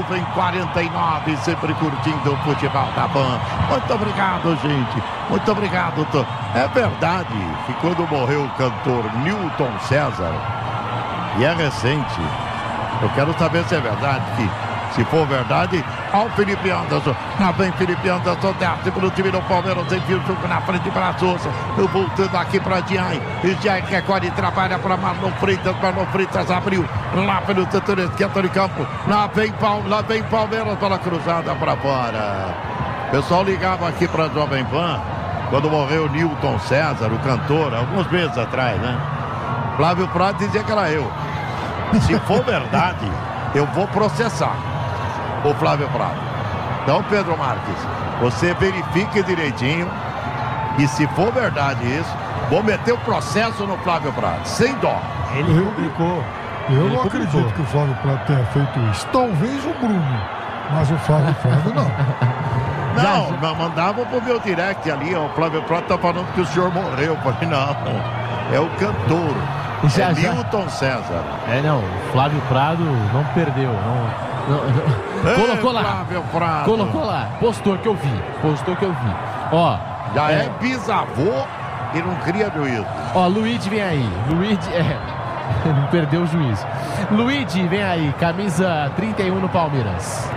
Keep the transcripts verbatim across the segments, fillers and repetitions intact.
nove e quarenta e nove, sempre curtindo o futebol da Pan. Muito obrigado, gente. Muito obrigado. É verdade que quando morreu o cantor Newton César, e é recente, eu quero saber se é verdade que, se for verdade, olha o Felipe Anderson. Lá vem Felipe Anderson, desce pelo time do Palmeiras, enfia o jogo na frente para a Souza. Eu voltando aqui para Diai. E Diai recolhe e trabalha para Marlon Freitas. Marlon Freitas abriu lá pelo setor esquerdo de campo. Lá vem, lá vem Palmeiras pela cruzada para fora. O pessoal ligava aqui para a Jovem Pan quando morreu Newton César, o cantor, alguns meses atrás, né? Flávio Prado dizia que era eu. Se for verdade, eu vou processar o Flávio Prado. Então, Pedro Marques, você verifique direitinho e, se for verdade isso, vou meter o processo no Flávio Prado, sem dó. Ele publicou. Eu Ele não publicou. acredito que o Flávio Prado tenha feito isso. Talvez o Bruno, mas o Flávio Prado não. Não, não mandava pro meu direct ali, ó, o Flávio Prado tá falando que o senhor morreu. Eu falei, não, é o cantor. Já, é já. Newton César. É, não, o Flávio Prado não perdeu, não... Não, não. Ei, colocou lá, Flávio Prado. colocou lá, postou que eu vi, postou que eu vi. Ó, Já é, é bisavô e não cria juízo. ó, Luigi vem aí, Luigi, é, não perdeu o juízo. Luigi vem aí, camisa trinta e um no Palmeiras.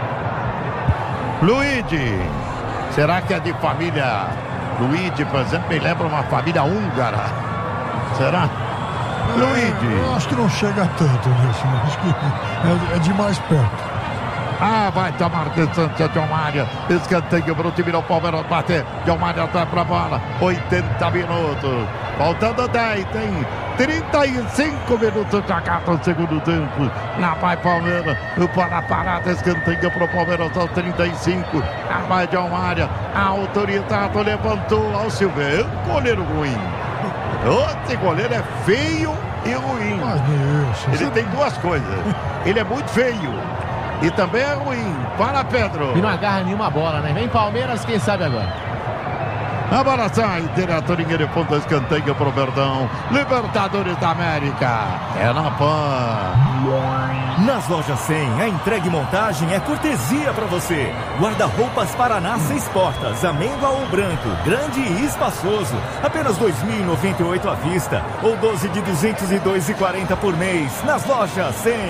Luigi, será que é de família Luigi, por exemplo, me lembra uma família húngara? Será? Luigi. Eu acho que não chega tanto nisso, mas acho que é, é de mais perto. Ah, vai tomar distância de Almária. Escanteio para o time do Palmeiras bater. De Almária vai para a bola. oitenta minutos. Faltando dez, tem trinta e cinco minutos de acaba no segundo tempo. Lá vai Palmeiras. Para a parada, escanteio para o Palmeiras aos trinta e cinco. Lá vai de Almária. A autoridade levantou ao Silveira. Um goleiro ruim. Esse goleiro é feio e ruim. Mas Ele tem duas coisas. Ele é muito feio e também é ruim. Para, Pedro. E não agarra nenhuma bola, né? Vem Palmeiras, quem sabe agora. A bola sai, diretorinha de ponta, escanteio pro Verdão. Libertadores da América. É na Pan. Nas lojas cem, a entrega e montagem é cortesia para você. Guarda-roupas Paraná, seis portas, amêndoa ou branco, grande e espaçoso. Apenas dois mil e noventa e oito à vista ou doze de duzentos e dois e quarenta por mês. Nas lojas cem.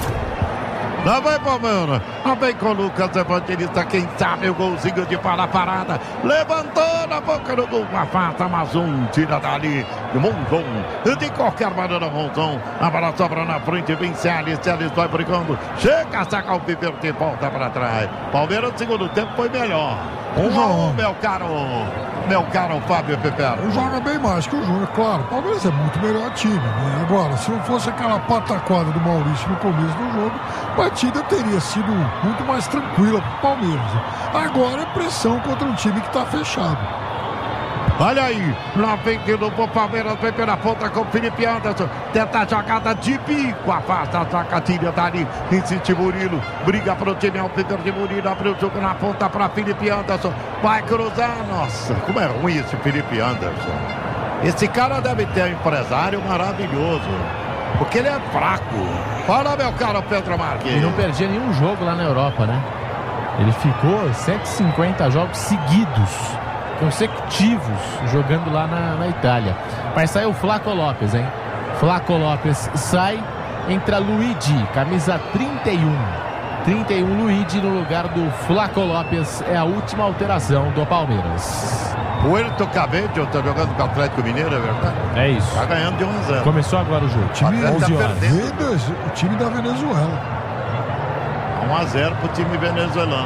Lá vai Palmeiras. Lá vem com o Lucas Evangelista. Quem sabe o golzinho de para parada. Levantou na boca do gol. Afasta mais um. Tira dali. Monzon. De qualquer maneira, Monzon. A bola sobra na frente. Vem Celes. Celes vai brigando. Chega a sacar o Piper de volta para trás. Palmeiras no segundo tempo foi melhor. Um a um, meu caro. Meu caro Fábio Pepero. Joga bem mais que o Júnior, claro. O Palmeiras é muito melhor time, né? Agora, se não fosse aquela pataquada do Maurício no começo do jogo, a partida teria sido muito mais tranquila para o Palmeiras. Agora é pressão contra um time que está fechado. Olha aí, lá vem de novo o Palmeiras, vem pela ponta com o Felipe Anderson, tenta a jogada de bico, afasta a sacatilha dali, insiste Murilo, briga para o time, ao Peter de Murilo, abriu o jogo na ponta para Felipe Anderson, vai cruzar, nossa, como é ruim esse Felipe Anderson. Esse cara deve ter um empresário maravilhoso, porque ele é fraco. Fala, meu caro Pedro Marques. Ele não perdia nenhum jogo lá na Europa, né? Ele ficou cento e cinquenta jogos seguidos, consecutivos, jogando lá na, na Itália. Vai sair o Flaco Lopes, hein? Flaco Lopes sai, entra Luigi, camisa trinta e um. trinta e um Luigi no lugar do Flaco Lopes. É a última alteração do Palmeiras. Puerto Cabello tá jogando com o Atlético Mineiro, é verdade? É isso. Tá ganhando de um a zero. Começou agora o jogo. Time, Tá perdendo. o time da Venezuela. um a zero pro time venezuelano.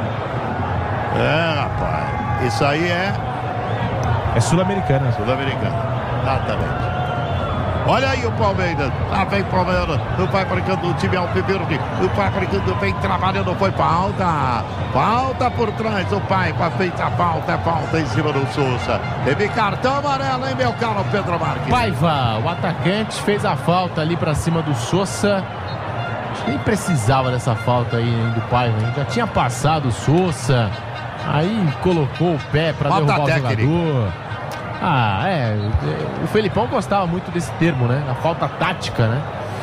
É, rapaz. Isso aí é É sul-americana. sul-americano. Exatamente. Olha aí o Palmeiras. Lá vem o Palmeiras. Vai brincando o time Alviverde. Vai brincando, vem trabalhando. Foi falta. Falta por trás. O Paiva fez a falta. É falta em cima do Souza. Teve cartão amarelo, hein, meu caro Pedro Marques? Paiva, o atacante, fez a falta ali pra cima do Souza. Acho que nem precisava dessa falta aí, hein, do Paiva, hein? Já tinha passado o Souza. Aí colocou o pé pra Falta derrubar técnica. o jogador. Ah, é. O Felipão gostava muito desse termo, né? A falta tática, né?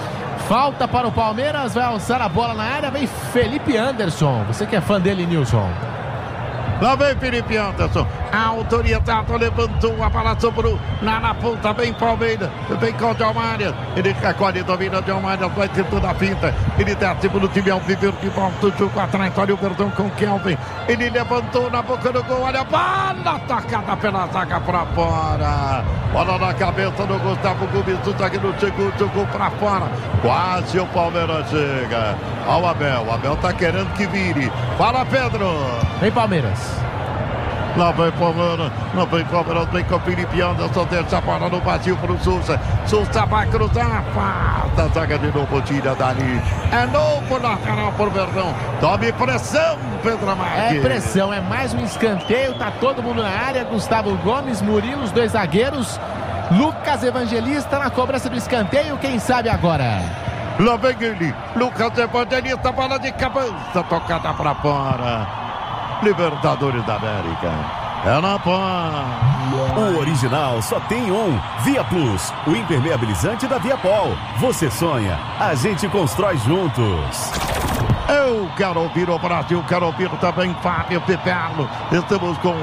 Falta para o Palmeiras, vai alçar a bola na área, vem Felipe Anderson. Você que é fã dele, Nilson? Lá vem Felipe Anderson, autorizado, levantou a bola, sobrou na, na ponta, vem Palmeiras, vem com o Delmário, ele recolhe, domina o Delmário, vai ter toda a finta, ele desce pelo time ao viver de volta, o jogo atrás, olha o Verdão com Kelvin, ele levantou na boca do gol, olha a bola, tocada pela zaga pra fora, bola na cabeça do Gustavo Gomes, o zagueiro chegou, jogou pra fora, quase o Palmeiras chega, olha o Abel, o Abel tá querendo que vire, fala Pedro. Vem Palmeiras. Lá vem Palmeiras, lá vem Palmeiras, vem com o Felipe Anderson, deixa a bola no vazio pro Souza. Souza vai cruzar, falta, zaga de novo, tira dali. É novo lateral pro Verdão. Tome pressão, Pedro Marques. É pressão, é mais um escanteio, tá todo mundo na área. Gustavo Gomes, Murilo, os dois zagueiros. Lucas Evangelista na cobrança do escanteio, quem sabe agora? Lá vem ele, Lucas Evangelista, bola de cabeça, tocada pra fora. Libertadores da América. É na paz. O original só tem um. Via Plus, o impermeabilizante da Viapol. Você sonha, a gente constrói juntos. Eu quero ouvir o Brasil, quero ouvir também Fábio Piperno. Estamos com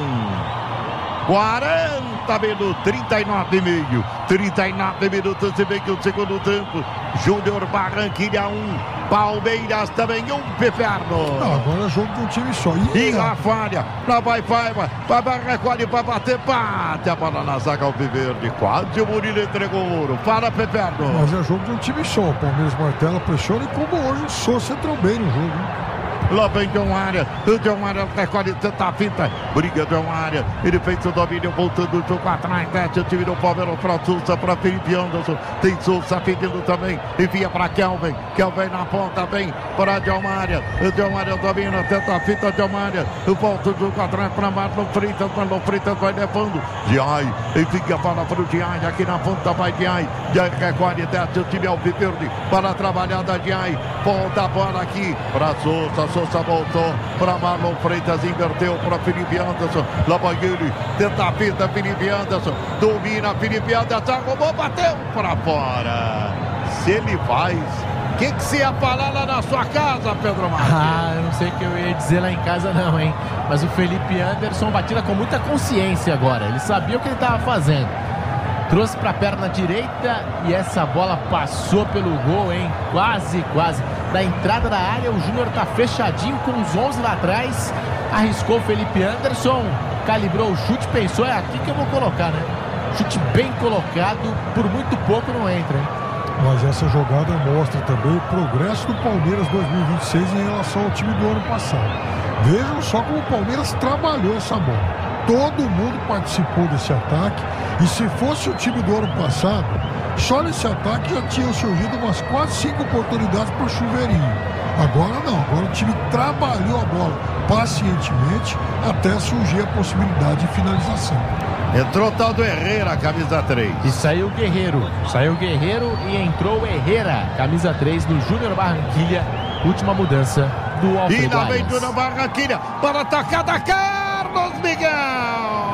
quarenta minutos, trinta e nove e meio. trinta e nove minutos e meio do segundo tempo. Júnior Barranquilla um, Palmeiras também um, Piperno. Não, agora é jogo de um time só. E lá falha, lá vai, vai, vai, vai, vai, recolhe, vai bater, bate a bola na zaga Alviverde. Quase o Murilo entregou o ouro. Para, Piperno. Mas é jogo de um time só. O Palmeiras martela, pressiona e como hoje, Souza entrou bem no jogo, hein? Lá vem John Área, o John Área recolhe, tenta a finta, briga John Área, ele fez o domínio, voltando o jogo atrás, desce o time do Palmeiras para Souza, para Felipe Anderson, tem Souza pedindo também, envia para Kelvin, Kelvin na ponta, vem para John Área, o John Área domina, tenta a finta, John Área, volta o jogo atrás para Marlon Freitas, Marlon Freitas vai levando, Diai, envia a bola para o Diai, aqui na ponta vai Diai, Diai recolhe, desce o time ao Viverde, para a trabalhada Diai, volta a bola aqui para Souza, Souza voltou para Marlon Freitas, inverteu para Felipe Anderson, lá vai ele, tenta a fita, Felipe Anderson, domina Felipe Anderson, roubou, bateu para fora. Se ele faz, o que, que se ia falar lá na sua casa, Pedro Marques? Ah, eu não sei o que eu ia dizer lá em casa não, hein? Mas o Felipe Anderson batida com muita consciência agora, ele sabia o que ele estava fazendo. Trouxe para a perna direita e essa bola passou pelo gol, hein? Quase, quase. Da entrada da área, o Júnior tá fechadinho com os onze lá atrás. Arriscou o Felipe Anderson, calibrou o chute, pensou, é aqui que eu vou colocar, né? Chute bem colocado, por muito pouco não entra, hein? Mas essa jogada mostra também o progresso do Palmeiras dois mil e vinte e seis em relação ao time do ano passado. Vejam só como o Palmeiras trabalhou essa bola. Todo mundo participou desse ataque. E se fosse o time do ano passado, só nesse ataque já tinham surgido umas quase cinco oportunidades para o chuveirinho. Agora não, agora o time trabalhou a bola pacientemente até surgir a possibilidade de finalização. Entrou o tal do Herrera, camisa três. E saiu o Guerreiro. Saiu o Guerreiro e entrou o Herrera, camisa três do Júnior Barranquilla. Última mudança do Alfredo. E lá vem Júnior Barranquilla para a tocada, Carlos Miguel.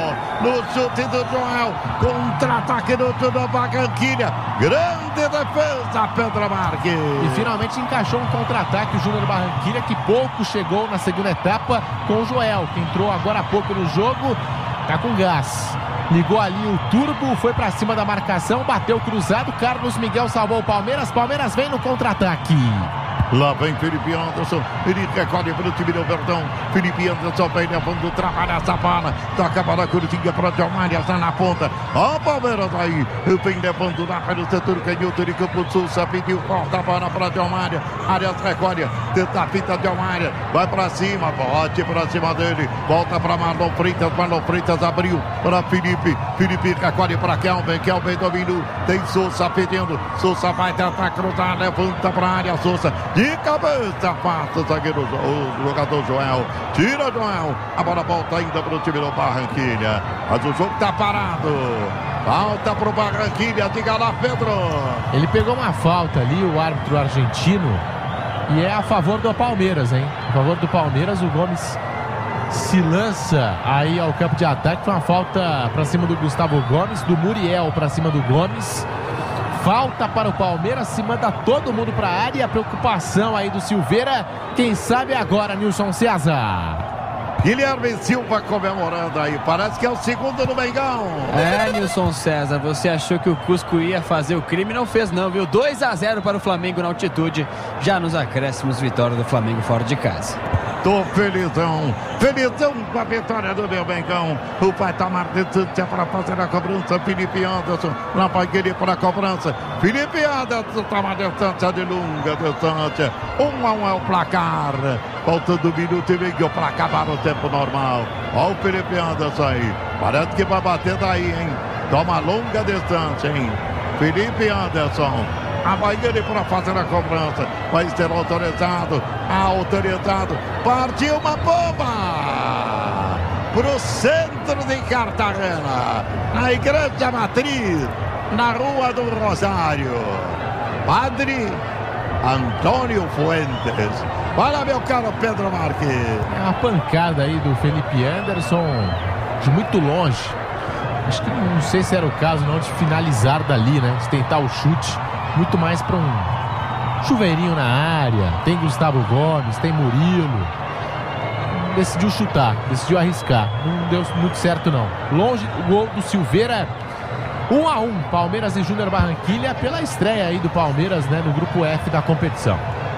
No chute do Joel, contra-ataque do Júnior Barranquilla. Grande defesa, Pedro Marques. E finalmente encaixou um contra-ataque o Júnior Barranquilla, que pouco chegou na segunda etapa com o Joel, que entrou agora há pouco no jogo. Tá com gás. Ligou ali o turbo, foi pra cima da marcação, bateu cruzado. Carlos Miguel salvou o Palmeiras. Palmeiras vem no contra-ataque. Lá vem Felipe Anderson, ele recolhe para o time do Verdão. Felipe Anderson vem levando, trabalha essa bola, toca para a curtinha para o Delmário, está na ponta. Ó, o Palmeiras aí, vem levando lá para o setor canhoto de Campo Sul, pediu volta a bola para o Delmário. Arias recolhe, tenta a fita Delmário, vai para cima, bote para cima dele, volta para Marlon Freitas, Marlon Freitas abriu para Felipe, Felipe recolhe para Kelvin, Kelvin dominou, tem Souza pedindo, Souza vai tentar cruzar, levanta para a área, Souza. De cabeça, passa o zagueiro, o jogador Joel. Tira Joel. A bola volta ainda para o time do Barranquilla. Mas o jogo está parado. Falta para o Barranquilla. Diga lá, Pedro. Ele pegou uma falta ali, o árbitro argentino. E é a favor do Palmeiras, hein? A favor do Palmeiras, o Gomes se lança aí ao campo de ataque. Foi uma falta para cima do Gustavo Gomes, do Muriel para cima do Gomes. falta para o Palmeiras, se manda todo mundo para a área. A preocupação aí do Silveira, quem sabe agora, Nilson César. Guilherme Silva comemorando aí, parece que é o segundo do Mengão. É, Nilson César, você achou que o Cusco ia fazer o crime, não fez não, viu? dois a zero para o Flamengo na altitude, já nos acréscimos, vitória do Flamengo fora de casa. Tô felizão, felizão com a vitória do meu Mengão. O pai tá marcando distância para fazer a cobrança. Felipe Anderson, lá vai querer para a cobrança. Felipe Anderson tá uma distância de longa distância. Um a um é o placar. Faltando um minuto e meio para acabar o tempo normal. Olha o Felipe Anderson aí. Parece que vai bater daí, hein? Toma longa distância, hein? Felipe Anderson. A Bahia para fazer a cobrança. Vai ser autorizado. Autorizado. Partiu uma bomba pro centro de Cartagena. Na Igreja Matriz. Na Rua do Rosário. Padre Antônio Fuentes. Fala, meu caro Pedro Marques. É uma pancada aí do Felipe Anderson de muito longe. Acho que não sei se era o caso não de finalizar dali, né? De tentar o chute. Muito mais para um chuveirinho na área. Tem Gustavo Gomes, tem Murilo. Decidiu chutar, decidiu arriscar. Não deu muito certo não. Longe o gol do Silveira. um a um, Palmeiras e Júnior Barranquilla pela estreia aí do Palmeiras, né, no grupo F da competição.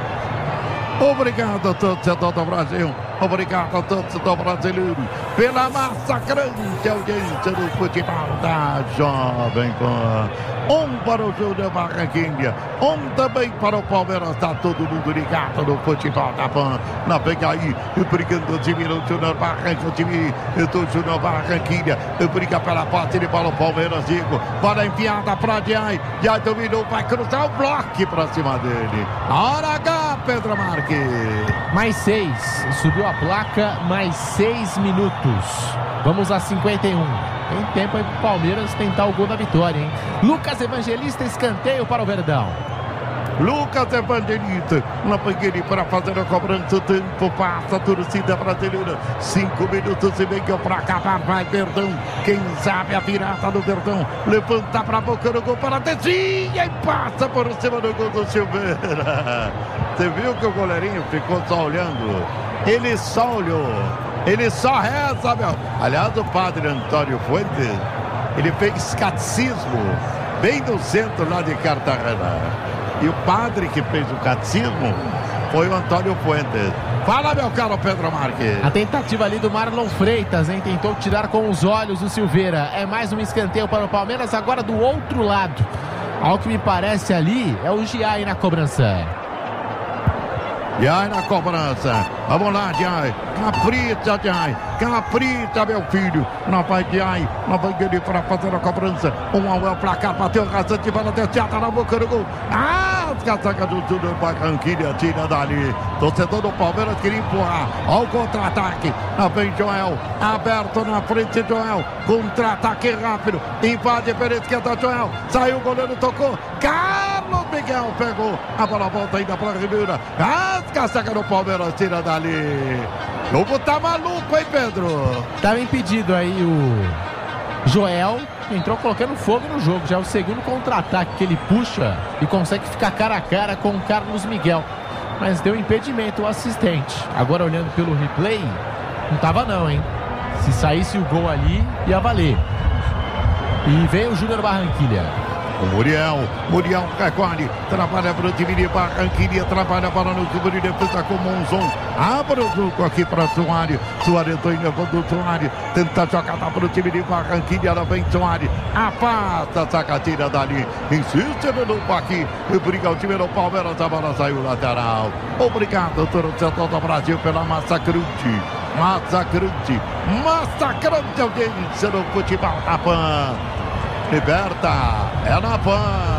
Obrigado, torcedor do Brasil. Obrigado, torcedor brasileiro, pela massacrante audiência do futebol da Jovem Pan. Um para o Júnior Barranquilla, um também para o Palmeiras. Está todo mundo ligado no futebol da Pan. Na pega aí, brigando o time do Júnior Barranquilla, o time do Júnior Barranquilla. Briga pela parte de bola o Palmeiras, Diego. Bola enfiada para Diai. Diai dominou, vai cruzar o bloco para cima dele. Na hora H, Pedro Marques. Mais seis, subiu a placa, mais seis minutos. Vamos a cinquenta e um. Tem tempo aí pro Palmeiras tentar o gol da vitória, hein? Lucas Evangelista, escanteio para o Verdão. Lucas Evangelista, na banheira para fazer a cobrança. O tempo passa, a torcida brasileira. Cinco minutos e meio para acabar. Vai Verdão, quem sabe a virada do Verdão. Levanta para a boca do gol para a desvia e passa por cima do gol do Silveira. Você viu que o goleirinho ficou só olhando? Ele só olhou. Ele só reza, meu. Aliás, o padre Antônio Fuentes, ele fez catecismo bem no centro lá de Cartagena. E o padre que fez o catecismo foi o Antônio Fuentes. Fala, meu caro Pedro Marques. A tentativa ali do Marlon Freitas, hein? Tentou tirar com os olhos o Silveira. É mais um escanteio para o Palmeiras, agora do outro lado. Ao que me parece ali, é o Giai na cobrança. Giai na cobrança. Vamos lá, Giai. Capricha, Giai. Capricha, meu filho. Não vai, Giai. Não vai ele para fazer a cobrança. Um a um é o placar. Bateu o rasante. Bola desciada na boca do gol. Ah, os casaca do Júnior Barranquilla tira dali. Torcedor do Palmeiras queria empurrar. Olha o contra-ataque. Lá vem Joel. Aberto na frente, Joel. Contra-ataque rápido. Invade pela esquerda, Joel. Saiu o goleiro, tocou. Carlos Miguel pegou. A bola volta ainda para a Ribeira. Ah, casaca do Palmeiras tira dali. O jogo tá maluco, hein, Pedro? Tava impedido aí o Joel. Entrou colocando fogo no jogo. Já é o segundo contra-ataque que ele puxa e consegue ficar cara a cara com o Carlos Miguel. Mas deu impedimento o assistente. Agora olhando pelo replay, não tava não, hein? Se saísse o gol ali, ia valer. E veio o Júnior Barranquilla. O Muriel, Muriel Caquari, trabalha para o time de Barranquilla, trabalha para no time de defesa com o Monzon. Abre o jogo aqui para Soares. Soares está levando o Soares. Tenta jogar para o time de Barranquilla, ela vem Soares. Afasta a sacatina dali. Insiste no novo aqui. E briga o time do Palmeiras, a bola saiu lateral. Obrigado, torcedor do Brasil, pela massacrante. Massacrante. Massacrante audiência no futebol da Pan. Liberta, é na Pan.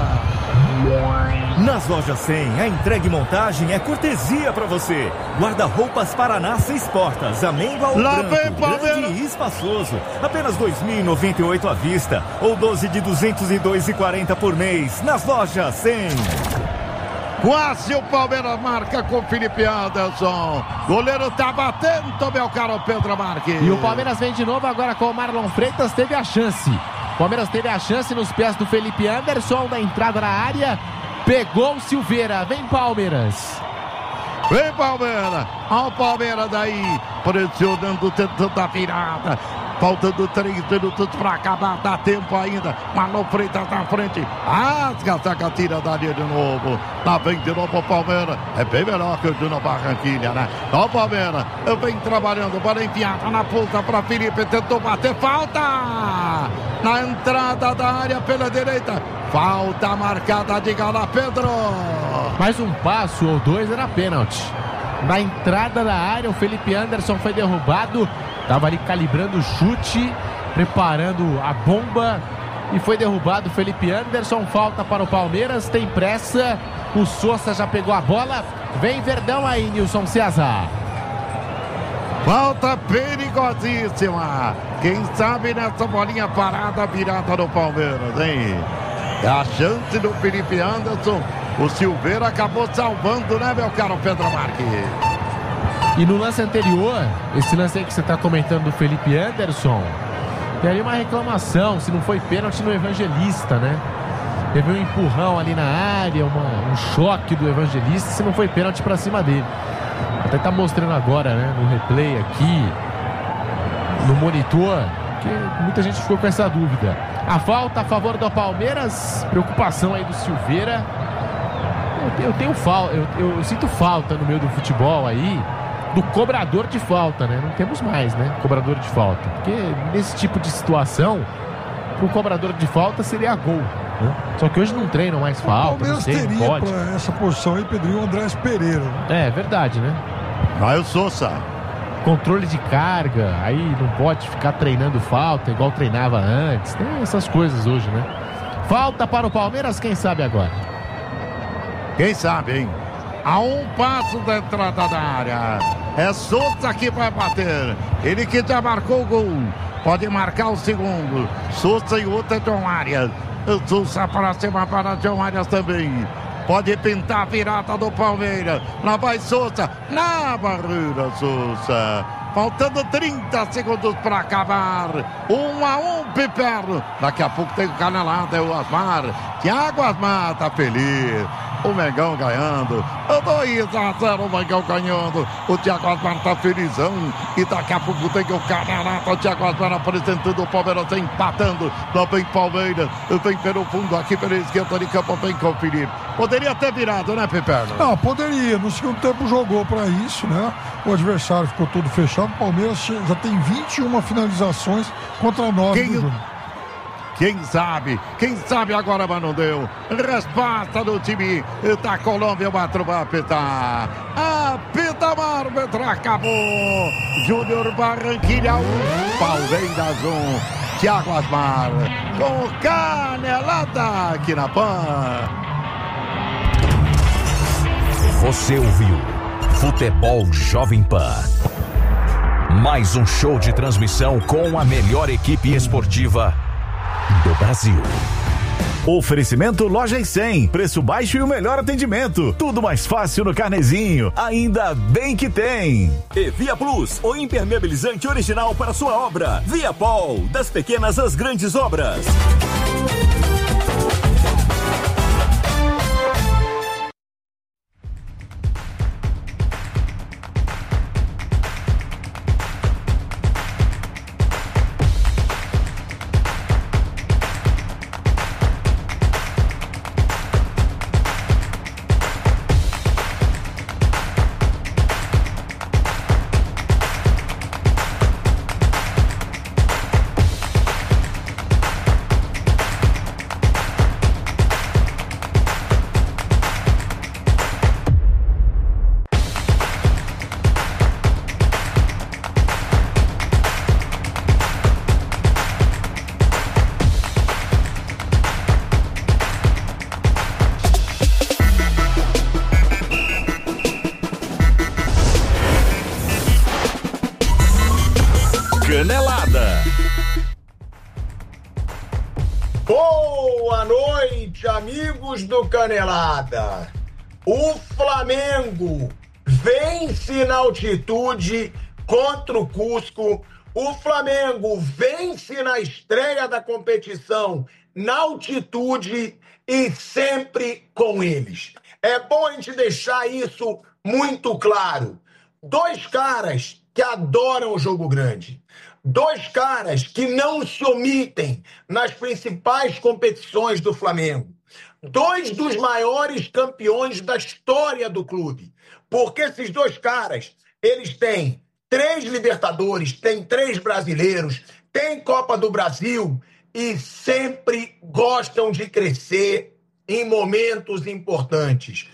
Nas lojas cem, a entrega e montagem é cortesia pra você. Guarda-roupas Paraná seis portas, amêndoa ou Lá branco, vem, Palmeiras. grande e espaçoso. Apenas dois mil e noventa e oito à vista ou doze de duzentos e dois reais e quarenta centavos por mês. Nas lojas cem. Quase o Palmeiras marca com o Felipe Anderson. Goleiro tá batendo, meu caro Pedro Marques. E o Palmeiras vem de novo agora com o Marlon Freitas. Teve a chance. Palmeiras teve a chance nos pés do Felipe Anderson, da entrada na área. Pegou o Silveira. Vem, Palmeiras. Vem, Palmeiras. Olha o Palmeiras daí. Pressionando, tentando a virada. Faltando três minutos para acabar. Dá tempo ainda. Marlon Freitas na frente. Rasga, saca, tira dali de novo. Lá vem de novo o Palmeiras. É bem melhor que o Júnior Barranquilla, né? Ó o Palmeiras. Eu venho trabalhando. Bola enfiada na ponta para Felipe. Tentou bater. Falta! Na entrada da área pela direita. Falta marcada de Gala Pedro. Mais um passo ou dois era pênalti. Na entrada da área, o Felipe Anderson foi derrubado. Estava ali calibrando o chute, preparando a bomba e foi derrubado. Felipe Anderson, falta para o Palmeiras, tem pressa. O Sousa já pegou a bola. Vem Verdão aí, Nilson César. Falta perigosíssima. Quem sabe nessa bolinha parada, virada do Palmeiras, hein? É a chance do Felipe Anderson. O Silveira acabou salvando, né, meu caro Pedro Marques? E no lance anterior, esse lance aí que você está comentando do Felipe Anderson, tem ali uma reclamação, se não foi pênalti no Evangelista, né? Teve um empurrão ali na área, uma, um choque do Evangelista, se não foi pênalti para cima dele. Até tá mostrando agora, né, no replay aqui, no monitor, que muita gente ficou com essa dúvida. A falta a favor do Palmeiras, preocupação aí do Silveira. Eu, eu tenho falta, eu, eu sinto falta no meio do futebol aí do cobrador de falta, né? Não temos mais, né? Cobrador de falta. Porque nesse tipo de situação, o cobrador de falta seria gol, né? Só que hoje não treinam mais falta. O Palmeiras teria para essa posição aí, Pedrinho, o Andrés Pereira. Né? É verdade, né? Vai o Sousa. Controle de carga, aí não pode ficar treinando falta igual treinava antes. Tem essas coisas hoje, né? Falta para o Palmeiras, quem sabe agora? Quem sabe, hein? A um passo da entrada da área. É Sousa que vai bater. Ele que já marcou o gol. Pode marcar o segundo. Sousa e outro é John Arias. Sousa para cima para John Arias também. Pode pintar a virada do Palmeiras. Lá vai Sousa. Na barreira, Sousa. Faltando trinta segundos para acabar. Um a um, Piperno. Daqui a pouco tem o Canelada, é o Asmar. Thiago Asmar tá feliz. O Mengão ganhando. dois a zero, o Mengão ganhando. O Thiago Asmar tá felizão. E daqui a pouco tem o Canelada. O Thiago Asmar apresentando o Palmeiras, empatando. Lá vem Palmeiras. Vem pelo fundo aqui pela esquerda de campo. Vem com o Felipe. Poderia ter virado, né, Piperno? Não, poderia. No segundo tempo jogou para isso, né? O adversário ficou todo fechado. O Palmeiras já tem vinte e uma finalizações contra nove Quem... do jogo. Quem sabe, quem sabe agora, mas não deu. Resposta do time da Colômbia, o árbitro vai apitar. Apita o árbitro, acabou. Júnior Barranquilla um, Palmeiras um. Thiago Asmar com Canelada aqui na Pan. Você ouviu Futebol Jovem Pan. Mais um show de transmissão com a melhor equipe esportiva do Brasil. Oferecimento Loja cem, preço baixo e o melhor atendimento. Tudo mais fácil no Carnezinho, ainda bem que tem. E Via Plus, o impermeabilizante original para sua obra. Via Pol, das pequenas às grandes obras. Canelada. Boa noite, amigos do Canelada. O Flamengo vence na altitude contra o Cusco. O Flamengo vence na estreia da competição na altitude e sempre com eles. É bom a gente deixar isso muito claro. Dois caras que adoram o jogo grande. Dois caras que não se omitem nas principais competições do Flamengo. Dois dos maiores campeões da história do clube. Porque esses dois caras, eles têm três Libertadores, têm três brasileiros, têm Copa do Brasil e sempre gostam de crescer em momentos importantes.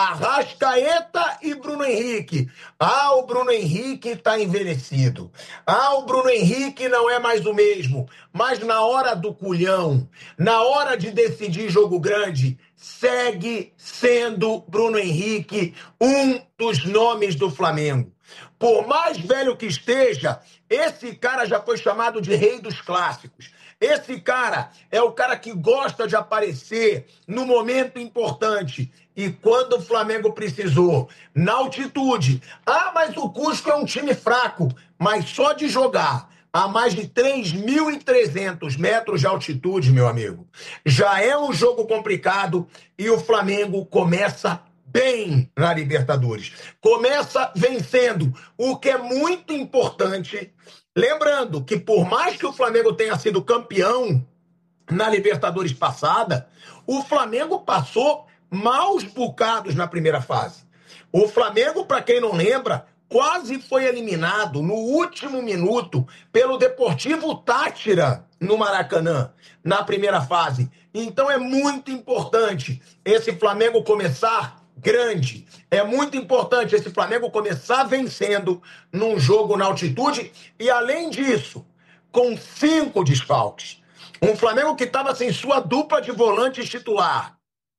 Arrascaeta e Bruno Henrique. Ah, o Bruno Henrique está envelhecido. Ah, o Bruno Henrique não é mais o mesmo. Mas na hora do culhão, na hora de decidir jogo grande, segue sendo Bruno Henrique um dos nomes do Flamengo. Por mais velho que esteja, esse cara já foi chamado de rei dos clássicos. Esse cara é o cara que gosta de aparecer no momento importante. E quando o Flamengo precisou, na altitude. Ah, mas o Cusco é um time fraco. Mas só de jogar a mais de três mil e trezentos metros de altitude, meu amigo, já é um jogo complicado e o Flamengo começa bem na Libertadores. Começa vencendo, o que é muito importante. Lembrando que por mais que o Flamengo tenha sido campeão na Libertadores passada, o Flamengo passou maus bocados na primeira fase. O Flamengo, para quem não lembra, quase foi eliminado no último minuto pelo Deportivo Táchira no Maracanã, na primeira fase. Então é muito importante esse Flamengo começar grande. É muito importante esse Flamengo começar vencendo num jogo na altitude e, além disso, com cinco desfalques. Um Flamengo que estava sem sua dupla de volantes titular,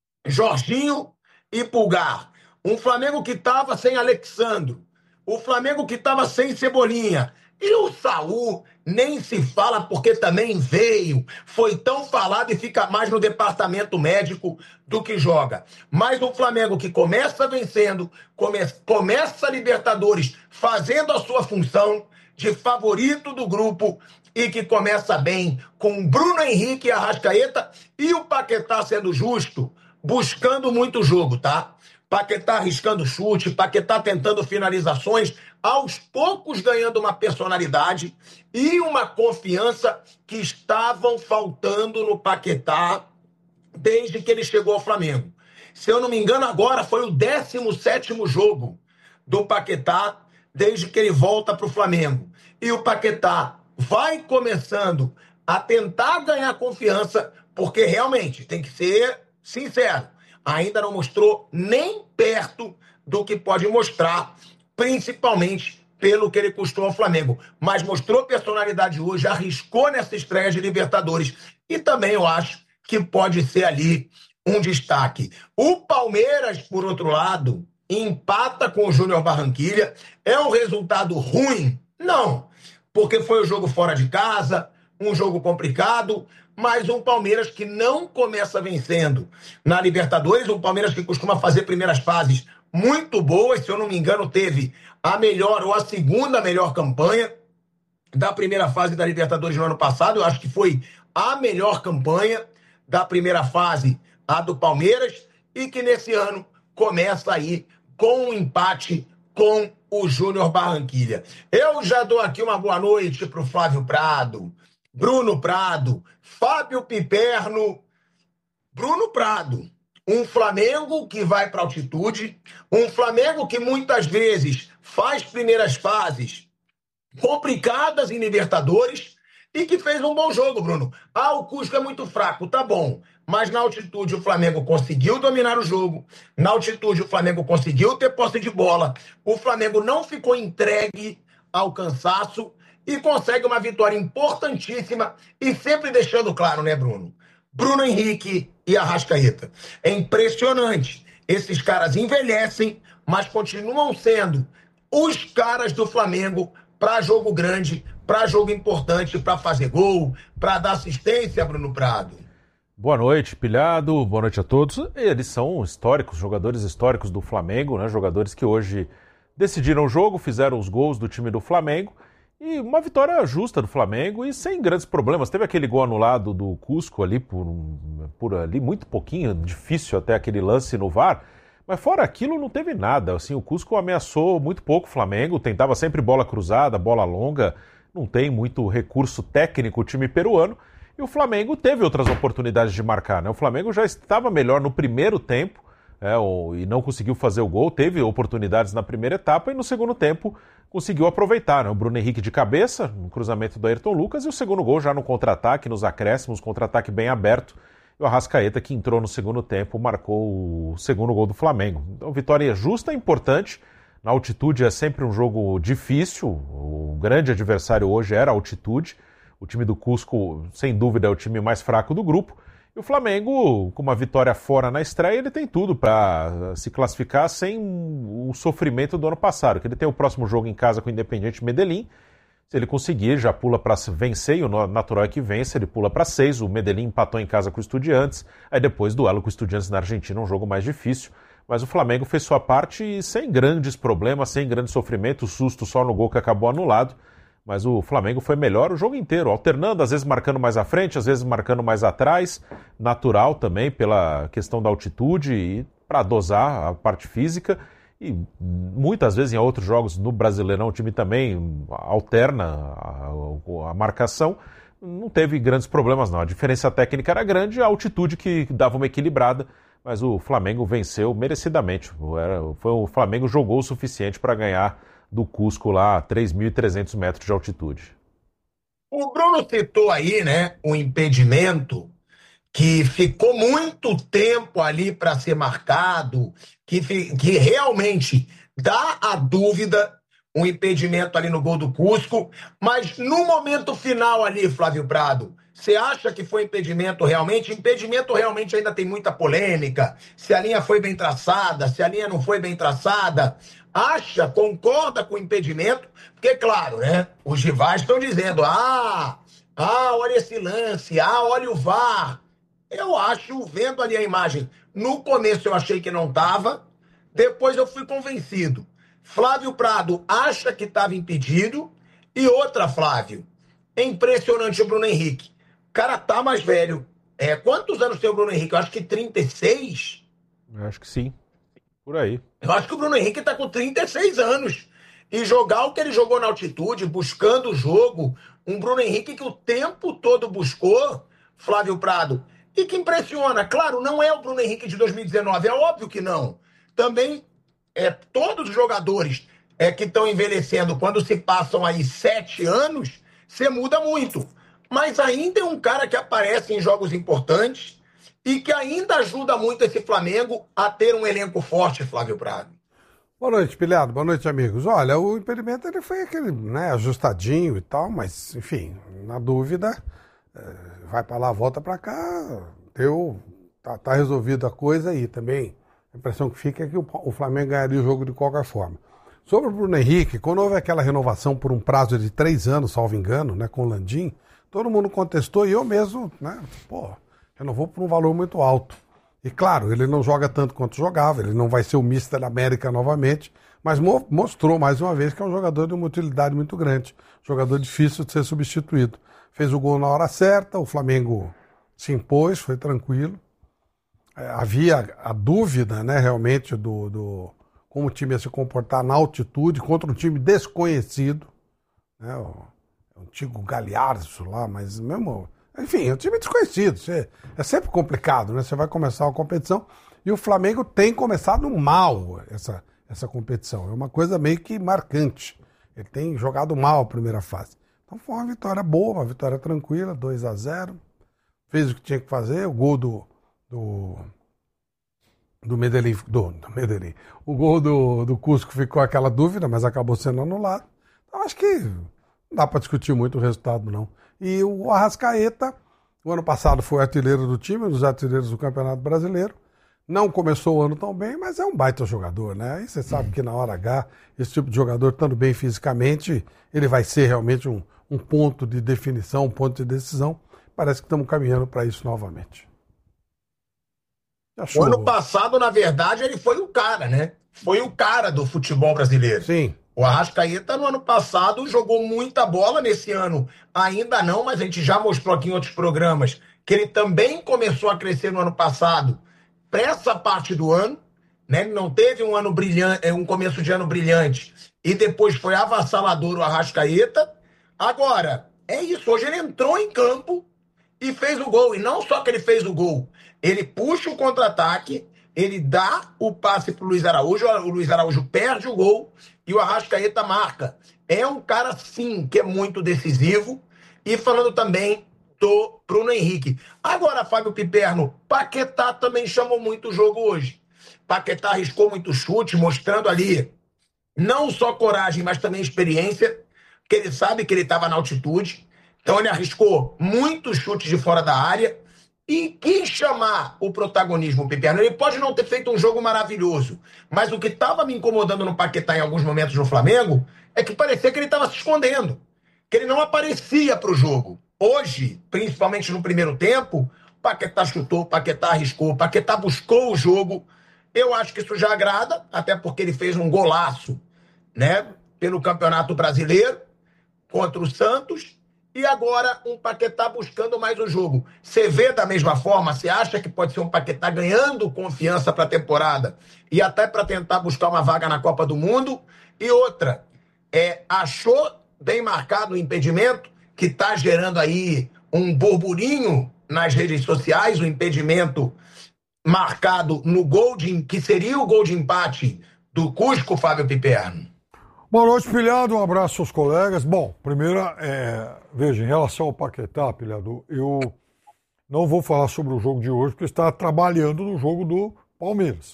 Jorginho e Pulgar. Um Flamengo que estava sem Alexandro. O Flamengo que estava sem Cebolinha. E o Saul nem se fala porque também veio. Foi tão falado e fica mais no departamento médico do que joga. Mas o Flamengo que começa vencendo, come, começa a Libertadores fazendo a sua função de favorito do grupo e que começa bem com Bruno Henrique e Arrascaeta e o Paquetá, sendo justo, buscando muito jogo, tá? Paquetá arriscando chute, Paquetá tentando finalizações, aos poucos ganhando uma personalidade e uma confiança que estavam faltando no Paquetá desde que ele chegou ao Flamengo. Se eu não me engano, agora foi o décimo sétimo jogo do Paquetá desde que ele volta para o Flamengo. E o Paquetá vai começando a tentar ganhar confiança, porque realmente, tem que ser sincero, ainda não mostrou nem perto do que pode mostrar, principalmente pelo que ele custou ao Flamengo. Mas mostrou personalidade hoje, arriscou nessa estreia de Libertadores. E também eu acho que pode ser ali um destaque. O Palmeiras, por outro lado, empata com o Júnior Barranquilla. É um resultado ruim? Não, porque foi um jogo fora de casa, um jogo complicado, mas um Palmeiras que não começa vencendo na Libertadores, um Palmeiras que costuma fazer primeiras fases muito boas, se eu não me engano, teve a melhor ou a segunda melhor campanha da primeira fase da Libertadores no ano passado. Eu acho que foi a melhor campanha da primeira fase, a do Palmeiras, e que nesse ano começa aí com um empate com o Júnior Barranquilla. Eu já dou aqui uma boa noite para o Flávio Prado, Bruno Prado, Fábio Piperno, Bruno Prado. Um Flamengo que vai para altitude, um Flamengo que muitas vezes faz primeiras fases complicadas em Libertadores e que fez um bom jogo, Bruno. Ah, o Cusco é muito fraco, tá bom. Mas na altitude o Flamengo conseguiu dominar o jogo, na altitude o Flamengo conseguiu ter posse de bola, o Flamengo não ficou entregue ao cansaço e consegue uma vitória importantíssima e sempre deixando claro, né, Bruno? Bruno Henrique e Arrascaeta. É impressionante. Esses caras envelhecem, mas continuam sendo os caras do Flamengo para jogo grande, para jogo importante, para fazer gol, para dar assistência, Bruno Prado. Boa noite, Pilhado. Boa noite a todos. Eles são históricos, jogadores históricos do Flamengo, né? Jogadores que hoje decidiram o jogo, fizeram os gols do time do Flamengo E uma vitória justa do Flamengo e sem grandes problemas. Teve aquele gol anulado do Cusco ali por, por ali muito pouquinho, difícil até aquele lance no V A R. Mas fora aquilo não teve nada. Assim, o Cusco ameaçou muito pouco o Flamengo, tentava sempre bola cruzada, bola longa. Não tem muito recurso técnico o time peruano. E o Flamengo teve outras oportunidades de marcar, né? O Flamengo já estava melhor no primeiro tempo, é, e não conseguiu fazer o gol. Teve oportunidades na primeira etapa e no segundo tempo conseguiu aproveitar, né? O Bruno Henrique de cabeça, no cruzamento do Ayrton Lucas, e o segundo gol já no contra-ataque, nos acréscimos, contra-ataque bem aberto. E o Arrascaeta, que entrou no segundo tempo, marcou o segundo gol do Flamengo. Então, vitória justa e importante. Na altitude é sempre um jogo difícil. O grande adversário hoje era a altitude. O time do Cusco, sem dúvida, é o time mais fraco do grupo. E o Flamengo, com uma vitória fora na estreia, ele tem tudo para se classificar sem o sofrimento do ano passado. Que ele tem o próximo jogo em casa com o Independiente Medellín. Se ele conseguir, já pula para vencer, e o natural é que vence, ele pula para seis. O Medellín empatou em casa com o Estudiantes. Aí depois, duelo com o Estudiantes na Argentina, um jogo mais difícil. Mas o Flamengo fez sua parte sem grandes problemas, sem grande sofrimento. Susto só no gol que acabou anulado. Mas o Flamengo foi melhor o jogo inteiro, alternando, às vezes marcando mais à frente, às vezes marcando mais atrás, natural também pela questão da altitude e para dosar a parte física. E muitas vezes em outros jogos no Brasileirão o time também alterna a, a marcação. Não teve grandes problemas não, a diferença técnica era grande, a altitude que dava uma equilibrada, mas o Flamengo venceu merecidamente. Era, foi, o Flamengo jogou o suficiente para ganhar do Cusco lá a três mil e trezentos metros de altitude. O Bruno citou aí, né, um impedimento que ficou muito tempo ali para ser marcado, que, que realmente dá a dúvida, um impedimento ali no gol do Cusco, mas no momento final ali, Flávio Prado, você acha que foi impedimento realmente? Impedimento realmente ainda tem muita polêmica, se a linha foi bem traçada, se a linha não foi bem traçada. Acha, concorda com o impedimento? Porque, claro, né, os rivais estão dizendo, ah, ah, olha esse lance, ah, olha o V A R. Eu acho, vendo ali a imagem, no começo eu achei que não estava, depois eu fui convencido. Flávio Prado acha que estava impedido, e outra, Flávio, é impressionante o Bruno Henrique. O cara tá mais velho. É, quantos anos tem o Bruno Henrique? Eu acho que trinta e seis. Eu acho que sim, por aí. Eu acho que o Bruno Henrique tá com trinta e seis anos. E jogar o que ele jogou na altitude, buscando o jogo, um Bruno Henrique que o tempo todo buscou, Flávio Prado, e que impressiona. Claro, não é o Bruno Henrique de dois mil e dezenove, é óbvio que não. Também, é, todos os jogadores é, que estão envelhecendo, quando se passam aí sete anos, você muda muito. Mas ainda é um cara que aparece em jogos importantes e que ainda ajuda muito esse Flamengo a ter um elenco forte, Flávio Prado. Boa noite, Pilhado. Boa noite, amigos. Olha, o impedimento ele foi aquele, né, ajustadinho e tal, mas, enfim, na dúvida, vai para lá, volta para cá, deu, tá, tá resolvida a coisa aí também. A impressão que fica é que o, o Flamengo ganharia o jogo de qualquer forma. Sobre o Bruno Henrique, quando houve aquela renovação por um prazo de três anos, salvo engano, né, com o Landim, todo mundo contestou e eu mesmo, né, pô, renovou por um valor muito alto. E claro, ele não joga tanto quanto jogava, ele não vai ser o Mister América novamente, mas mo- mostrou mais uma vez que é um jogador de uma utilidade muito grande, jogador difícil de ser substituído. Fez o gol na hora certa, o Flamengo se impôs, foi tranquilo. É, havia a dúvida, né, realmente, do, do como o time ia se comportar na altitude contra um time desconhecido, né, o, o antigo Galhardo lá, mas mesmo... Enfim, é um time desconhecido, você, é sempre complicado, né? Você vai começar uma competição e o Flamengo tem começado mal essa, essa competição. É uma coisa meio que marcante. Ele tem jogado mal a primeira fase. Então foi uma vitória boa, uma vitória tranquila, dois a zero. Fez o que tinha que fazer, o gol do... do do Medellín, do, do Medellín. O gol do, do Cusco ficou aquela dúvida, mas acabou sendo anulado. Então acho que não dá para discutir muito o resultado, não. E o Arrascaeta, o ano passado foi artilheiro do time, um dos artilheiros do Campeonato Brasileiro. Não começou o ano tão bem, mas é um baita jogador, né? Aí você sabe que na hora H, esse tipo de jogador, estando bem fisicamente, ele vai ser realmente um, um ponto de definição, um ponto de decisão. Parece que estamos caminhando para isso novamente. Achou... O ano passado, na verdade, ele foi o cara, né? Foi o cara do futebol brasileiro. Sim. O Arrascaeta, no ano passado, jogou muita bola. Nesse ano, ainda não, mas a gente já mostrou aqui em outros programas que ele também começou a crescer no ano passado, para essa parte do ano, né? Ele não teve um ano brilhante, um começo de ano brilhante, e depois foi avassalador o Arrascaeta. Agora, é isso. Hoje ele entrou em campo e fez o gol. E não só que ele fez o gol, ele puxa o contra-ataque, ele dá o passe pro Luiz Araújo, o Luiz Araújo perde o gol e o Arrascaeta marca. É um cara, sim, que é muito decisivo. E falando também do Bruno Henrique. Agora, Fábio Piperno, Paquetá também chamou muito o jogo hoje. Paquetá arriscou muito chute, mostrando ali não só coragem, mas também experiência, que ele sabe que ele estava na altitude. Então ele arriscou muitos chutes de fora da área e quis chamar o protagonismo, Piperno. Ele pode não ter feito um jogo maravilhoso, mas o que estava me incomodando no Paquetá em alguns momentos no Flamengo é que parecia que ele estava se escondendo, que ele não aparecia para o jogo. Hoje, principalmente no primeiro tempo, o Paquetá chutou, o Paquetá arriscou, o Paquetá buscou o jogo. Eu acho que isso já agrada, até porque ele fez um golaço, né, pelo Campeonato Brasileiro contra o Santos. E agora um Paquetá buscando mais o jogo. Você vê da mesma forma? Você acha que pode ser um Paquetá ganhando confiança para a temporada e até para tentar buscar uma vaga na Copa do Mundo? E outra, é, achou bem marcado o impedimento, que está gerando aí um burburinho nas redes sociais, o impedimento marcado no gol de, que seria o gol de empate do Cusco, Fábio Piperno? Boa noite, Pilhado. Um abraço aos colegas. Bom, primeiro, é, veja, em relação ao Paquetá, Pilhado, eu não vou falar sobre o jogo de hoje, porque está trabalhando no jogo do Palmeiras.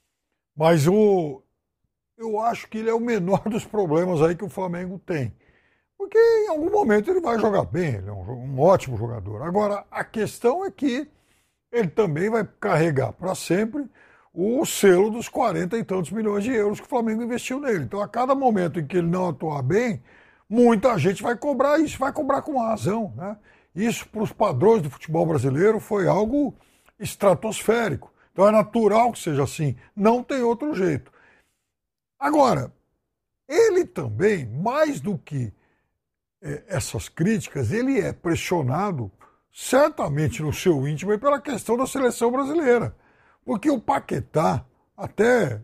Mas o, eu acho que ele é o menor dos problemas aí que o Flamengo tem. Porque em algum momento ele vai jogar bem, ele é um, um ótimo jogador. Agora, a questão é que ele também vai carregar para sempre o selo dos quarenta e tantos milhões de euros que o Flamengo investiu nele. Então, a cada momento em que ele não atuar bem, muita gente vai cobrar isso, vai cobrar com razão, né? Isso, para os padrões do futebol brasileiro, foi algo estratosférico. Então, é natural que seja assim. Não tem outro jeito. Agora, ele também, mais do que é, essas críticas, ele é pressionado, certamente no seu íntimo, e pela questão da seleção brasileira. Porque o Paquetá, até,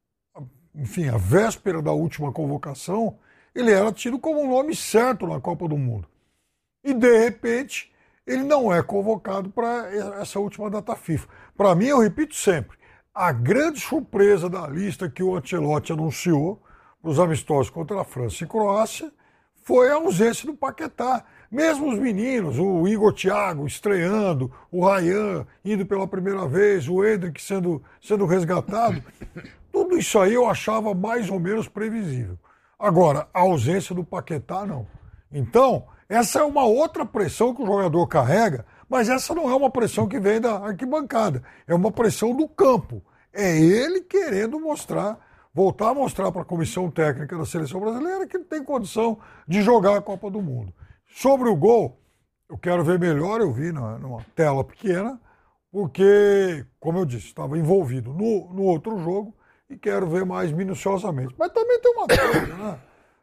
enfim, a véspera da última convocação, ele era tido como um nome certo na Copa do Mundo. E, de repente, ele não é convocado para essa última data FIFA. Para mim, eu repito sempre, a grande surpresa da lista que o Ancelotti anunciou para os amistosos contra a França e Croácia foi a ausência do Paquetá. Mesmo os meninos, o Igor Thiago estreando, o Ryan indo pela primeira vez, o Endrick sendo, sendo resgatado, tudo isso aí eu achava mais ou menos previsível. Agora, a ausência do Paquetá, não. Então, essa é uma outra pressão que o jogador carrega, mas essa não é uma pressão que vem da arquibancada, é uma pressão do campo. É ele querendo mostrar, voltar a mostrar para a comissão técnica da seleção brasileira que ele tem condição de jogar a Copa do Mundo. Sobre o gol, eu quero ver melhor, eu vi na, numa tela pequena, porque, como eu disse, estava envolvido no, no outro jogo e quero ver mais minuciosamente. Mas também tem uma coisa, né?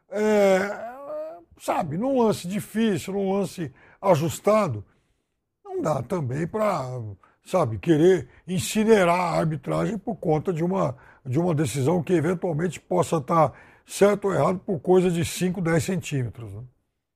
É, sabe, num lance difícil, num lance ajustado, não dá também para, sabe, querer incinerar a arbitragem por conta de uma, de uma decisão que eventualmente possa estar certo ou errado por coisa de cinco, dez centímetros, né?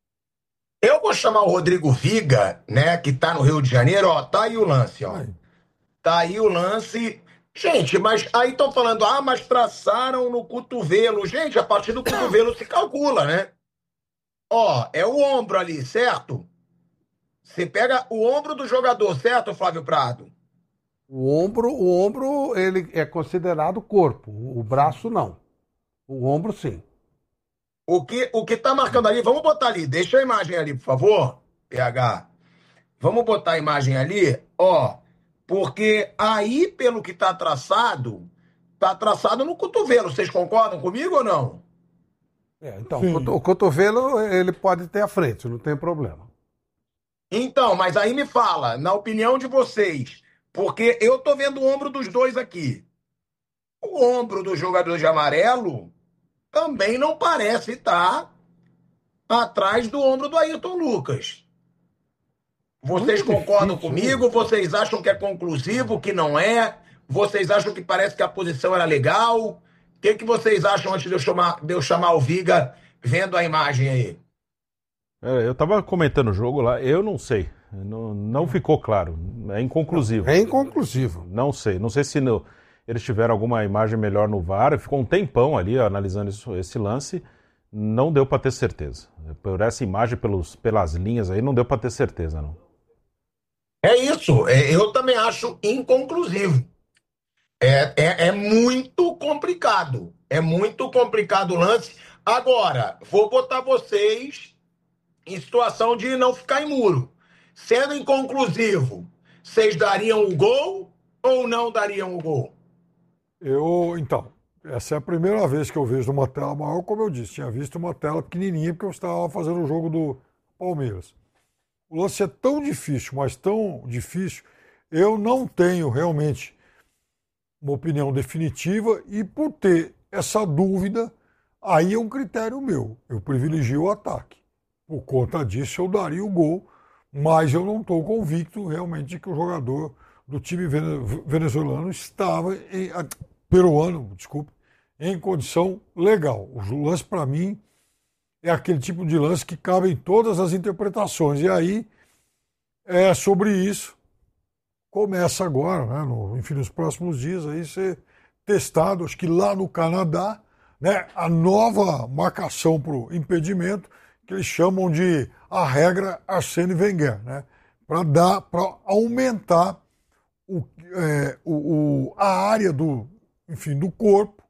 Eu vou chamar o Rodrigo Viga, né, que tá no Rio de Janeiro, ó, tá aí o lance, ó. Aí. Tá aí o lance. Gente, mas aí estão falando, ah, mas traçaram no cotovelo. Gente, a partir do cotovelo se calcula, né? Ó, é o ombro ali, certo? Você pega o ombro do jogador, certo, Flávio Prado? O ombro, o ombro, ele é considerado corpo, o braço não. O ombro, sim. O que, o que tá marcando ali, vamos botar ali, deixa a imagem ali, por favor, P H. Vamos botar a imagem ali, ó, porque aí, pelo que tá traçado, tá traçado no cotovelo. Vocês concordam comigo ou não? É, então, Sim. o cotovelo, ele pode ter à frente, não tem problema. Então, mas aí me fala, na opinião de vocês, porque eu tô vendo o ombro dos dois aqui. O ombro do jogador de amarelo também não parece estar atrás do ombro do Ayrton Lucas. Vocês Muito concordam difícil, comigo? hein? Vocês acham que é conclusivo, que não é? Vocês acham que parece que a posição era legal? O que, que vocês acham antes de eu chamar, de eu chamar o Viga vendo a imagem aí? É, eu tava comentando o jogo lá, eu não sei. Não, não ficou claro. É inconclusivo. É inconclusivo. Não sei. Não sei se no- eles tiveram alguma imagem melhor no V A R. Ficou um tempão ali ó, analisando isso- esse lance. Não deu para ter certeza. Por essa imagem, pelos, pelas linhas aí, não deu para ter certeza, não. É isso. É, eu também acho inconclusivo. É, é, é muito complicado. É muito complicado o lance. Agora, vou botar vocês em situação de não ficar em muro. Sendo inconclusivo, vocês dariam o gol ou não dariam o gol? Eu, então, essa é a primeira vez que eu vejo uma tela maior, como eu disse, tinha visto uma tela pequenininha porque eu estava fazendo o jogo do Palmeiras. O lance é tão difícil, mas tão difícil, eu não tenho realmente uma opinião definitiva e por ter essa dúvida, aí é um critério meu. Eu privilegio o ataque. Por conta disso, eu daria o gol, mas eu não estou convicto realmente de que o jogador do time vene- venezuelano estava, em, ah, peruano, desculpe, em condição legal. O lance, para mim, é aquele tipo de lance que cabe em todas as interpretações. E aí, é sobre isso, começa agora, né, no, enfim, nos próximos dias, aí ser testado, acho que lá no Canadá, né, a nova marcação para o impedimento, que eles chamam de a regra Arsène Wenger, né, para dar, para aumentar o, é, o, o- a área do, enfim, do corpo,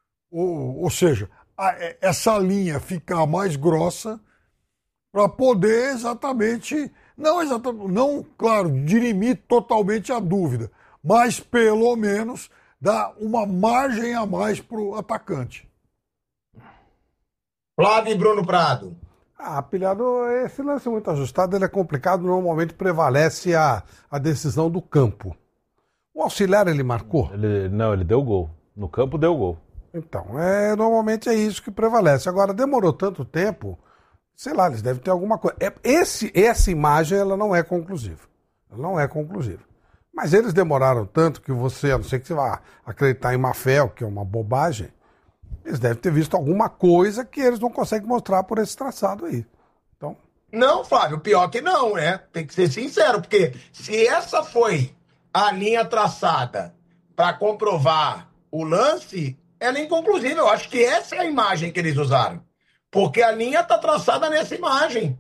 ou, ou seja, a- é- essa linha ficar mais grossa para poder exatamente, não exatamente, não, claro, dirimir totalmente a dúvida, mas pelo menos dar uma margem a mais para o atacante. Flávio e Bruno Prado. Ah, pilhado, esse lance muito ajustado, ele é complicado, normalmente prevalece a, a decisão do campo. O auxiliar ele marcou? Ele, não, ele deu gol. No campo deu gol. Então, é, normalmente é isso que prevalece. Agora, demorou tanto tempo, sei lá, eles devem ter alguma coisa. É, esse, essa imagem, ela não é conclusiva. Ela não é conclusiva. Mas eles demoraram tanto que você, a não ser que você vá acreditar em má fé, o que é uma bobagem, eles devem ter visto alguma coisa que eles não conseguem mostrar por esse traçado aí. Então, Não, Flávio, pior que não, né? Tem que ser sincero, porque se essa foi a linha traçada para comprovar o lance, ela é inconclusiva. Eu acho que essa é a imagem que eles usaram. Porque a linha está traçada nessa imagem.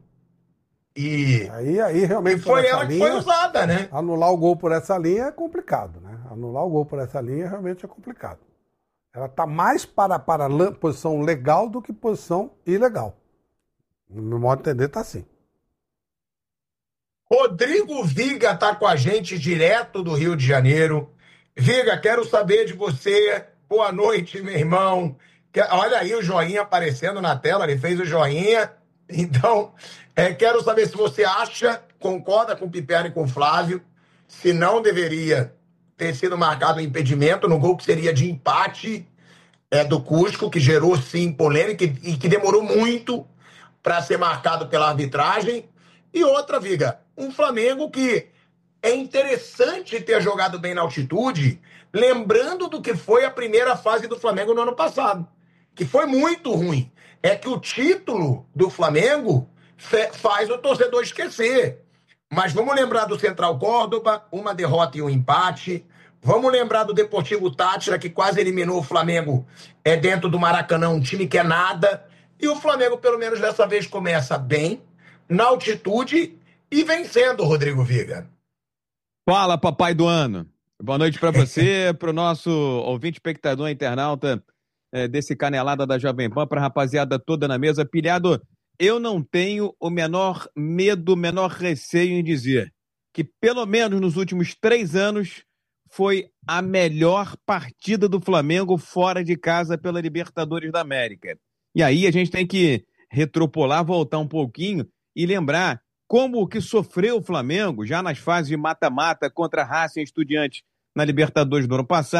E, aí, aí e realmente foi por essa ela que linha, foi usada, né? anular o gol por essa linha é complicado, né? Anular o gol por essa linha realmente é complicado. Ela está mais para, para lan- posição legal do que posição ilegal. No meu modo de entender, está assim. Rodrigo Viga está com a gente direto do Rio de Janeiro. Viga, quero saber de você. Boa noite, meu irmão. Que- Olha aí o joinha aparecendo na tela, ele fez o joinha. Então, é, quero saber se você acha, concorda com o Piperno e com o Flávio, se não deveria ter sido marcado um impedimento no gol que seria de empate é, do Cusco, que gerou sim polêmica e, e que demorou muito para ser marcado pela arbitragem. E outra, Viga, um Flamengo que é interessante ter jogado bem na altitude, lembrando do que foi a primeira fase do Flamengo no ano passado, que foi muito ruim. É que o título do Flamengo fe- faz o torcedor esquecer. Mas vamos lembrar do Central Córdoba, uma derrota e um empate. Vamos lembrar do Deportivo Táchira, que quase eliminou o Flamengo é, dentro do Maracanã, um time que é nada. E o Flamengo, pelo menos dessa vez, começa bem, na altitude e vencendo, Rodrigo Viga. Fala, papai do ano. Boa noite para você, para o nosso ouvinte, espectador, internauta eh, desse Canelada da Jovem Pan, para a rapaziada toda na mesa. Pilhado, eu não tenho o menor medo, o menor receio em dizer que, pelo menos nos últimos três anos, foi a melhor partida do Flamengo fora de casa pela Libertadores da América. E aí a gente tem que retropolar, voltar um pouquinho e lembrar como que sofreu o Flamengo já nas fases de mata-mata contra Racing e Estudiantes na Libertadores do ano passado,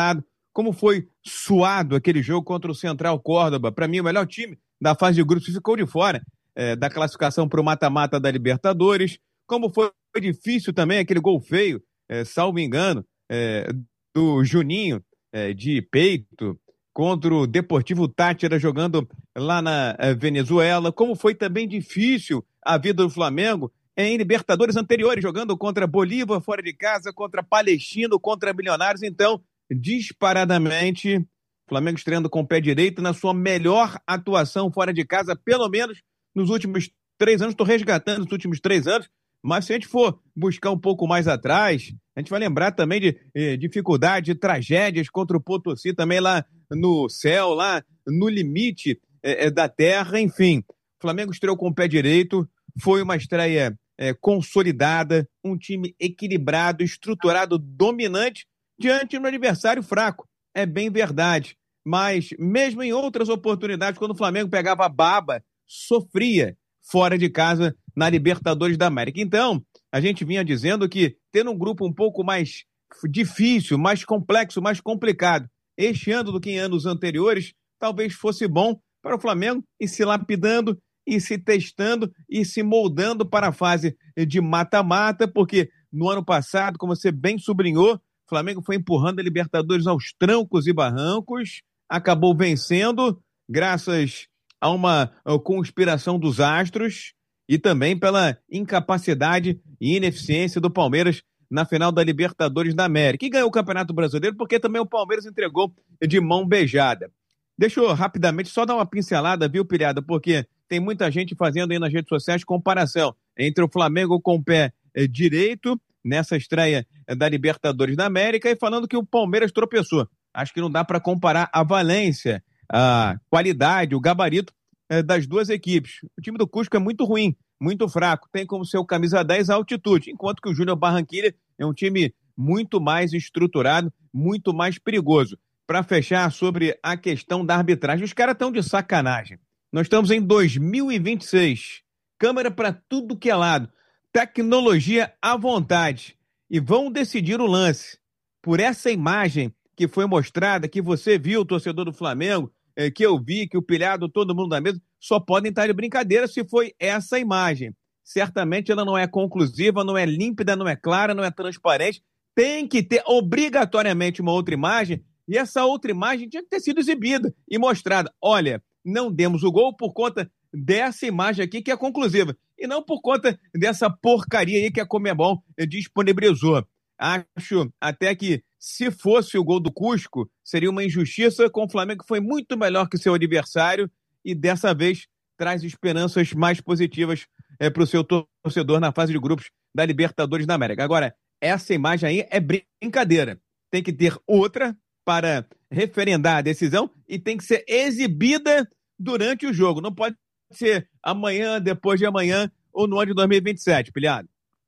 como foi suado aquele jogo contra o Central Córdoba. Para mim, o melhor time da fase de grupos ficou de fora é, da classificação para o mata-mata da Libertadores. Como foi difícil também aquele gol feio, é, salvo engano, é, do Juninho é, de peito contra o Deportivo Táchira jogando lá na é, Venezuela. Como foi também difícil a vida do Flamengo em Libertadores anteriores, jogando contra Bolívar fora de casa, contra Palestino, contra Milionários. Então, disparadamente, o Flamengo estreando com o pé direito na sua melhor atuação fora de casa, pelo menos nos últimos três anos. Estou resgatando os últimos três anos, mas se a gente for buscar um pouco mais atrás, a gente vai lembrar também de eh, dificuldade, de tragédias contra o Potosí, também lá no céu, lá no limite eh, da terra. Enfim, o Flamengo estreou com o pé direito, foi uma estreia eh, consolidada, um time equilibrado, estruturado, dominante, diante de um adversário fraco. É bem verdade. Mas, mesmo em outras oportunidades, quando o Flamengo pegava a baba, sofria fora de casa na Libertadores da América. Então, a gente vinha dizendo que, tendo um grupo um pouco mais difícil, mais complexo, mais complicado, este ano do que em anos anteriores, talvez fosse bom para o Flamengo ir se lapidando, ir se testando, ir se moldando para a fase de mata-mata, porque no ano passado, como você bem sublinhou, o Flamengo foi empurrando a Libertadores aos trancos e barrancos, acabou vencendo, graças a uma conspiração dos astros e também pela incapacidade e ineficiência do Palmeiras na final da Libertadores da América. E ganhou o Campeonato Brasileiro porque também o Palmeiras entregou de mão beijada. Deixa eu rapidamente só dar uma pincelada, viu, Pilhada? Porque tem muita gente fazendo aí nas redes sociais comparação entre o Flamengo com o pé direito nessa estreia da Libertadores da América e falando que o Palmeiras tropeçou. Acho que não dá para comparar a valência, a qualidade, o gabarito é, das duas equipes. O time do Cusco é muito ruim, muito fraco, tem como seu camisa dez a altitude, enquanto que o Júnior Barranquilla é um time muito mais estruturado, muito mais perigoso. Para fechar sobre a questão da arbitragem, os caras estão de sacanagem. Nós estamos em dois mil e vinte e seis, câmera para tudo que é lado, tecnologia à vontade, e vão decidir o lance por essa imagem que foi mostrada, que você viu, torcedor do Flamengo, é, que eu vi, que o Pilhado, todo mundo da mesa, só podem estar de brincadeira se foi essa imagem. Certamente ela não é conclusiva, não é límpida, não é clara, não é transparente. Tem que ter obrigatoriamente uma outra imagem, e essa outra imagem tinha que ter sido exibida e mostrada. Olha, não demos o gol por conta dessa imagem aqui que é conclusiva, e não por conta dessa porcaria aí que a Conmebol disponibilizou. Acho até que, se fosse o gol do Cusco, seria uma injustiça com o Flamengo, que foi muito melhor que seu adversário e dessa vez traz esperanças mais positivas é, para o seu torcedor na fase de grupos da Libertadores da América. Agora, essa imagem aí é brincadeira. Tem que ter outra para referendar a decisão e tem que ser exibida durante o jogo. Não pode ser amanhã, depois de amanhã ou no ano de dois mil e vinte e sete, Pilhado.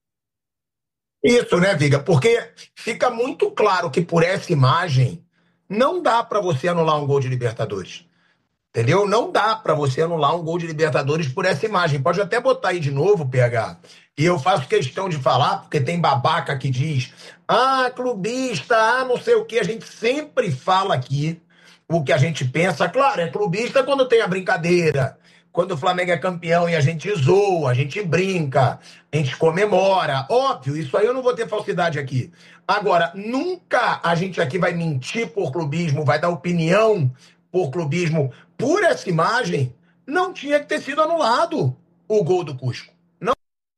Isso, né, Viga? Porque fica muito claro que por essa imagem não dá para você anular um gol de Libertadores. Entendeu? Não dá para você anular um gol de Libertadores por essa imagem. Pode até botar aí de novo, P H. E eu faço questão de falar, porque tem babaca que diz ah, clubista, ah, não sei o que. A gente sempre fala aqui o que a gente pensa. Claro, é clubista quando tem a brincadeira. Quando o Flamengo é campeão e a gente zoa, a gente brinca, a gente comemora. Óbvio, isso aí eu não vou ter falsidade aqui. Agora, nunca a gente aqui vai mentir por clubismo, vai dar opinião por clubismo. Por essa imagem, não tinha que ter sido anulado o gol do Cusco. Não.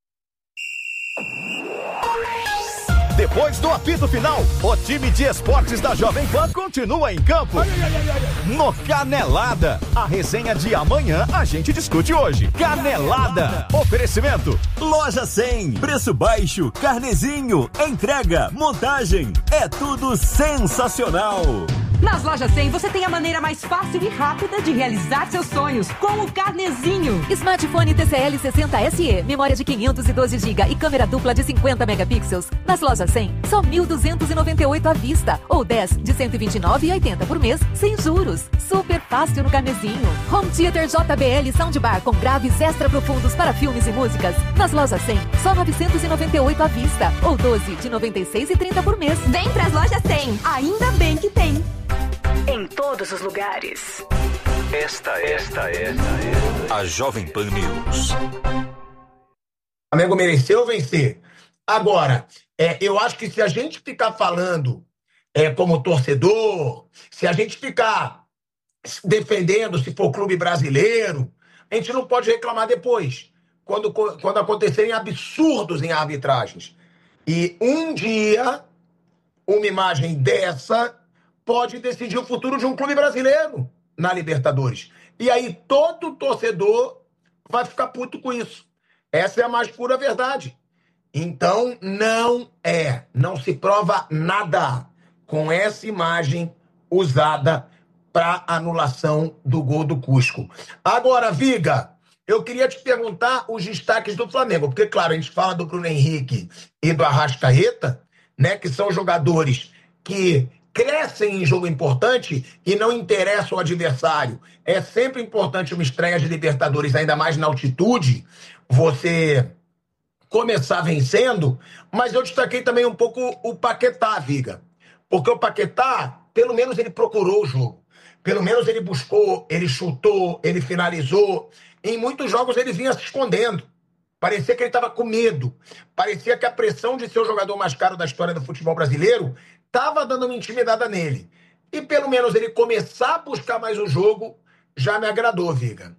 Depois do apito final, o time de esportes da Jovem Pan continua em campo. Ai, ai, ai, ai. No Canelada. A resenha de amanhã a gente discute hoje. Canelada. Oferecimento. Loja cem. Preço baixo. Carnezinho. Entrega. Montagem. É tudo sensacional. Nas Lojas cem, você tem a maneira mais fácil e rápida de realizar seus sonhos com o Carnezinho. Smartphone T C L sessenta S E, memória de quinhentos e doze gigabytes e câmera dupla de cinquenta megapixels. Nas Lojas cem, só mil duzentos e noventa e oito à vista ou dez de cento e vinte e nove reais e oitenta centavos por mês, sem juros. Super fácil no Carnezinho. Home Theater J B L Soundbar com graves extra profundos para filmes e músicas. Nas Lojas cem, só novecentos e noventa e oito à vista ou doze de noventa e seis reais e trinta centavos por mês. Vem pras Lojas cem, ainda bem que tem. Em todos os lugares. Esta, esta é a Jovem Pan News. O Flamengo mereceu vencer. Agora, é, eu acho que se a gente ficar falando é, como torcedor, se a gente ficar defendendo se for clube brasileiro, a gente não pode reclamar depois, quando, quando acontecerem absurdos em arbitragens. E um dia, uma imagem dessa pode decidir o futuro de um clube brasileiro na Libertadores. E aí todo torcedor vai ficar puto com isso. Essa é a mais pura verdade. Então, não é, não se prova nada com essa imagem usada para anulação do gol do Cusco. Agora, Viga, eu queria te perguntar os destaques do Flamengo, porque, claro, a gente fala do Bruno Henrique e do Arrascaeta, né, que são jogadores que crescem em jogo importante e não interessam o adversário. É sempre importante uma estreia de Libertadores, ainda mais na altitude, você começar vencendo, mas eu destaquei também um pouco o Paquetá, Viga. Porque o Paquetá, pelo menos ele procurou o jogo. Pelo menos ele buscou, ele chutou, ele finalizou. Em muitos jogos ele vinha se escondendo. Parecia que ele estava com medo. Parecia que a pressão de ser o jogador mais caro da história do futebol brasileiro estava dando uma intimidada nele. E pelo menos ele começar a buscar mais o jogo já me agradou, Viga.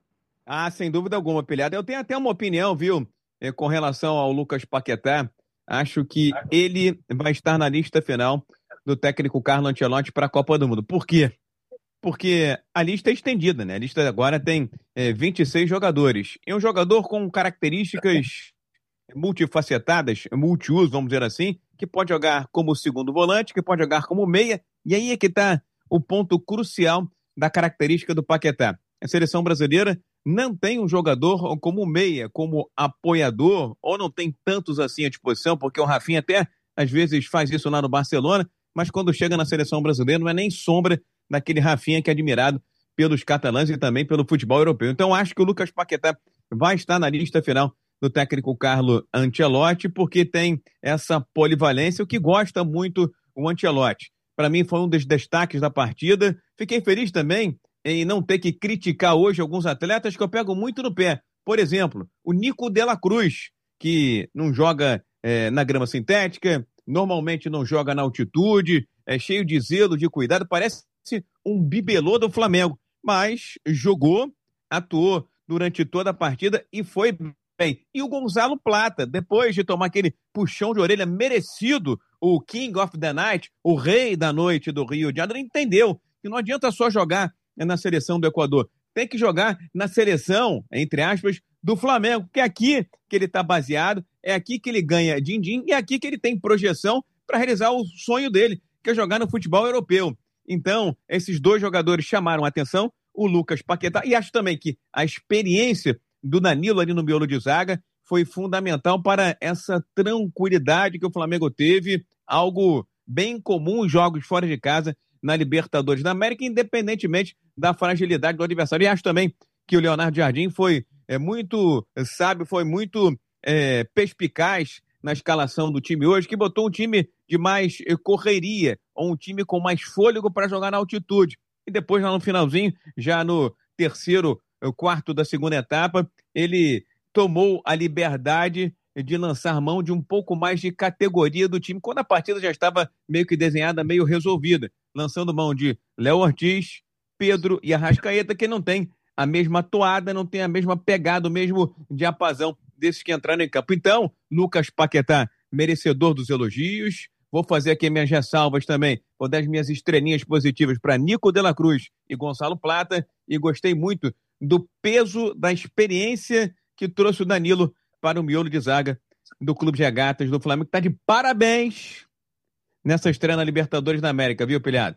Ah, sem dúvida alguma, Pilhado. Eu tenho até uma opinião, viu, com relação ao Lucas Paquetá. Acho que ele vai estar na lista final do técnico Carlo Ancelotti para a Copa do Mundo. Por quê? Porque a lista é estendida, né? A lista agora tem é, vinte e seis jogadores. E um jogador com características multifacetadas, multiuso, vamos dizer assim, que pode jogar como segundo volante, que pode jogar como meia. E aí é que está o ponto crucial da característica do Paquetá. A seleção brasileira não tem um jogador como meia, como apoiador, ou não tem tantos assim à disposição, porque o Rafinha até às vezes faz isso lá no Barcelona, mas quando chega na seleção brasileira não é nem sombra daquele Rafinha que é admirado pelos catalães e também pelo futebol europeu. Então acho que o Lucas Paquetá vai estar na lista final do técnico Carlo Ancelotti, porque tem essa polivalência, o que gosta muito o Ancelotti. Para mim foi um dos destaques da partida. Fiquei feliz também em não ter que criticar hoje alguns atletas que eu pego muito no pé. Por exemplo, o Nico de la Cruz, que não joga é, na grama sintética, normalmente não joga na altitude, é cheio de zelo, de cuidado, parece um bibelô do Flamengo, mas jogou, atuou durante toda a partida e foi bem. E o Gonzalo Plata, depois de tomar aquele puxão de orelha merecido, o King of the Night, o rei da noite do Rio de Janeiro, entendeu que não adianta só jogar na seleção do Equador, tem que jogar na seleção, entre aspas, do Flamengo, que é aqui que ele está baseado, é aqui que ele ganha din-din e é aqui que ele tem projeção para realizar o sonho dele, que é jogar no futebol europeu. Então, esses dois jogadores chamaram a atenção, o Lucas Paquetá, e acho também que a experiência do Danilo ali no miolo de zaga foi fundamental para essa tranquilidade que o Flamengo teve, algo bem comum em jogos fora de casa na Libertadores da América, independentemente da fragilidade do adversário. E acho também que o Leonardo Jardim foi é, muito sábio, foi muito é, perspicaz na escalação do time hoje, que botou um time de mais correria, ou um time com mais fôlego para jogar na altitude. E depois, lá no finalzinho, já no terceiro, quarto da segunda etapa, ele tomou a liberdade de lançar mão de um pouco mais de categoria do time, quando a partida já estava meio que desenhada, meio resolvida, lançando mão de Léo Ortiz, Pedro e Arrascaeta, que não tem a mesma toada, não tem a mesma pegada, o mesmo diapasão desses que entraram em campo. Então, Lucas Paquetá, merecedor dos elogios. Vou fazer aqui minhas ressalvas também, vou dar as minhas estrelinhas positivas para Nico de la Cruz e Gonzalo Plata, e gostei muito do peso da experiência que trouxe o Danilo para o miolo de zaga do Clube de Regatas do Flamengo, que está de parabéns nessa estreia na Libertadores da América, viu, Pilhado?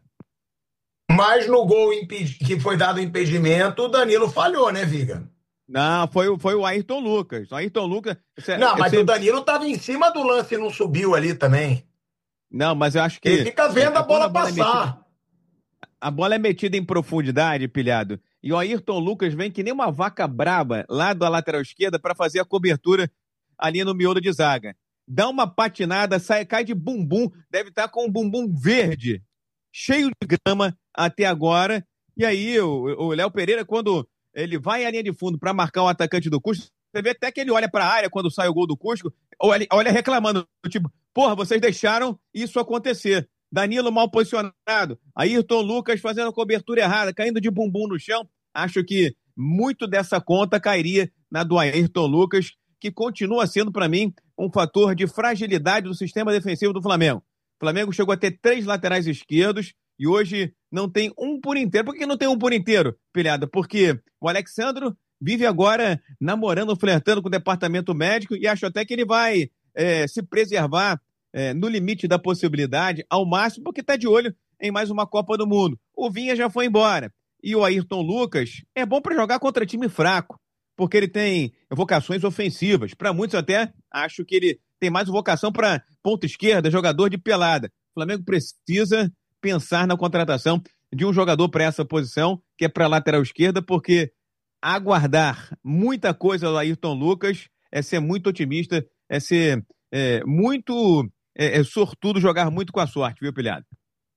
Mas no gol que foi dado impedimento, o Danilo falhou, né, Viga? Não, foi, foi o Ayrton Lucas. O Ayrton Lucas... Você, não, mas você... o Danilo estava em cima do lance e não subiu ali também. Não, mas eu acho que... Ele fica vendo a bola, a bola passar. É metida, a bola é metida em profundidade, Pilhado. E o Ayrton Lucas vem que nem uma vaca braba lá da lateral esquerda para fazer a cobertura ali no miolo de zaga. Dá uma patinada, sai, cai de bumbum, deve estar com um bumbum verde, cheio de grama, até agora. E aí, o Léo Pereira, quando ele vai à linha de fundo para marcar o atacante do Cusco, você vê até que ele olha para a área quando sai o gol do Cusco, olha, olha reclamando, tipo, porra, vocês deixaram isso acontecer. Danilo mal posicionado, Ayrton Lucas fazendo a cobertura errada, caindo de bumbum no chão. Acho que muito dessa conta cairia na do Ayrton Lucas, que continua sendo, para mim, um fator de fragilidade do sistema defensivo do Flamengo. O Flamengo chegou a ter três laterais esquerdos e hoje não tem um por inteiro. Por que não tem um por inteiro, Pilhada? Porque o Alexandro vive agora namorando, flertando com o departamento médico e acho até que ele vai é, se preservar é, no limite da possibilidade ao máximo, porque está de olho em mais uma Copa do Mundo. O Vinha já foi embora. E o Ayrton Lucas é bom para jogar contra time fraco, porque ele tem vocações ofensivas. Para muitos até, acho que ele tem mais vocação para ponta esquerda, jogador de pelada. O Flamengo precisa pensar na contratação de um jogador para essa posição, que é para lateral esquerda, porque aguardar muita coisa do Ayrton Lucas é ser muito otimista, é ser é, muito é, é sortudo, jogar muito com a sorte, viu, Pilhado?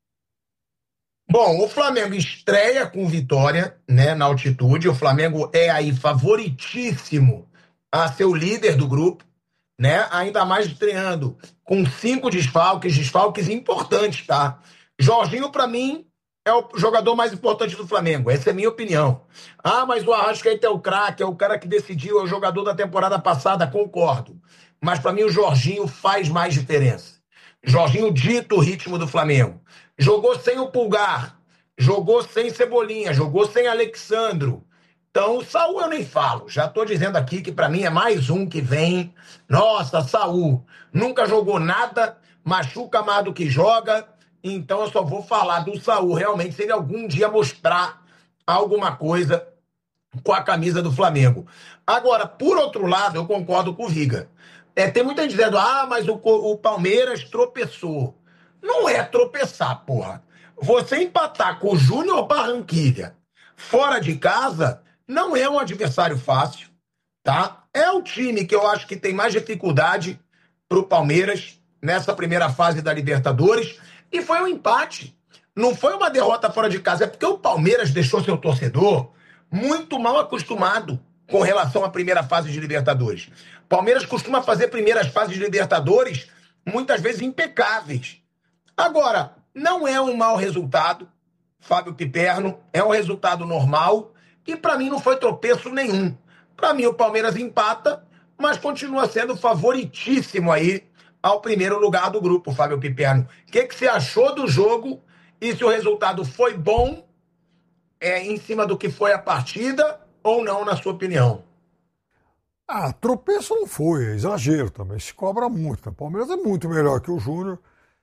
Bom, o Flamengo estreia com vitória, né, na altitude. O Flamengo é aí favoritíssimo a ser o líder do grupo, né? Ainda mais estreando com cinco desfalques, desfalques importantes, tá? Jorginho, para mim, é o jogador mais importante do Flamengo. Essa é a minha opinião. Ah, mas o Arrascaeta é o craque, é o cara que decidiu, é o jogador da temporada passada, concordo. Mas para mim o Jorginho faz mais diferença. Jorginho dita o ritmo do Flamengo. Jogou sem o Pulgar, jogou sem Cebolinha, jogou sem Alexandro. Então, o Saúl eu nem falo. Já estou dizendo aqui que para mim é mais um que vem. Nossa, Saúl nunca jogou nada, machuca mais do que joga. Então eu só vou falar do Saúl realmente se ele algum dia mostrar alguma coisa com a camisa do Flamengo. Agora, por outro lado, eu concordo com o Viga. É, tem muita gente dizendo, ah, mas o, o Palmeiras tropeçou. Não é tropeçar, porra. Você empatar com o Júnior Barranquilla fora de casa não é um adversário fácil, tá? É o time que eu acho que tem mais dificuldade pro Palmeiras nessa primeira fase da Libertadores e foi um empate. Não foi uma derrota fora de casa, é porque o Palmeiras deixou seu torcedor muito mal acostumado com relação à primeira fase de Libertadores. Palmeiras costuma fazer primeiras fases de Libertadores muitas vezes impecáveis. Agora, não é um mau resultado, Fábio Piperno, é um resultado normal e para mim não foi tropeço nenhum. Para mim o Palmeiras empata, mas continua sendo favoritíssimo aí ao primeiro lugar do grupo, Fábio Piperno. O que, que você achou do jogo e se o resultado foi bom é, em cima do que foi a partida ou não, na sua opinião? Ah, tropeço não foi, é exagero também, se cobra muito. O Palmeiras é muito melhor que o Júnior.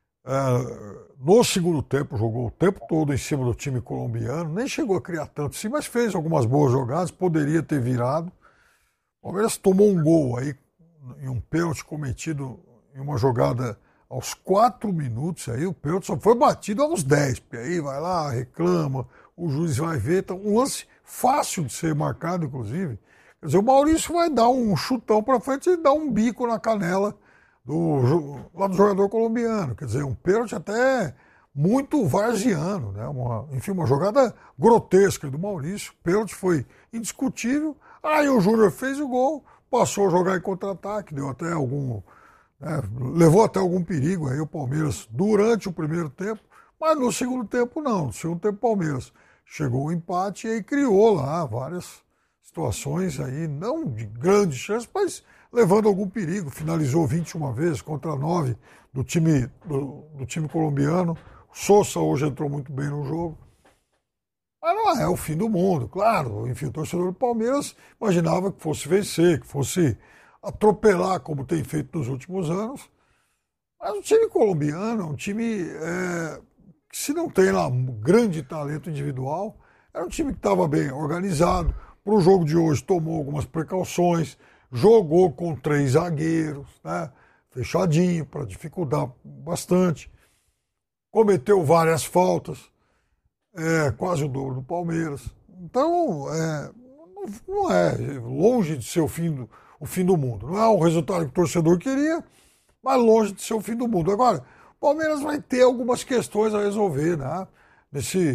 É, no segundo tempo, jogou o tempo todo em cima do time colombiano, nem chegou a criar tanto sim, mas fez algumas boas jogadas, poderia ter virado. O Palmeiras tomou um gol aí, em um pênalti cometido em uma jogada aos quatro minutos, aí o pênalti só foi batido aos dez, porque aí vai lá, reclama, o juiz vai ver, então, um lance fácil de ser marcado, inclusive. Quer dizer, o Maurício vai dar um chutão para frente e dar um bico na canela do, lá do jogador colombiano. Quer dizer, um pênalti até muito varziano, né? Uma, enfim, uma jogada grotesca do Maurício. O pênalti foi indiscutível. Aí o Júnior fez o gol, passou a jogar em contra-ataque, deu até algum... Né, levou até algum perigo aí o Palmeiras durante o primeiro tempo, mas no segundo tempo não. No segundo tempo o Palmeiras chegou ao empate e aí criou lá várias situações aí, não de grande chance, mas levando algum perigo. Finalizou vinte e uma vezes contra nove do time, do, do time colombiano. O Sousa hoje entrou muito bem no jogo. Mas não é o fim do mundo, claro. Enfim, o torcedor do Palmeiras imaginava que fosse vencer, que fosse atropelar, como tem feito nos últimos anos. Mas o time colombiano é um time é, que, se não tem lá um grande talento individual, era um time que estava bem organizado. Para o jogo de hoje tomou algumas precauções, jogou com três zagueiros, né, fechadinho, para dificultar bastante. Cometeu várias faltas, é, quase o dobro do Palmeiras. Então, é, não é longe de ser o fim do, o fim do mundo. Não é o resultado que o torcedor queria, mas longe de ser o fim do mundo. Agora, o Palmeiras vai ter algumas questões a resolver, né? Nesse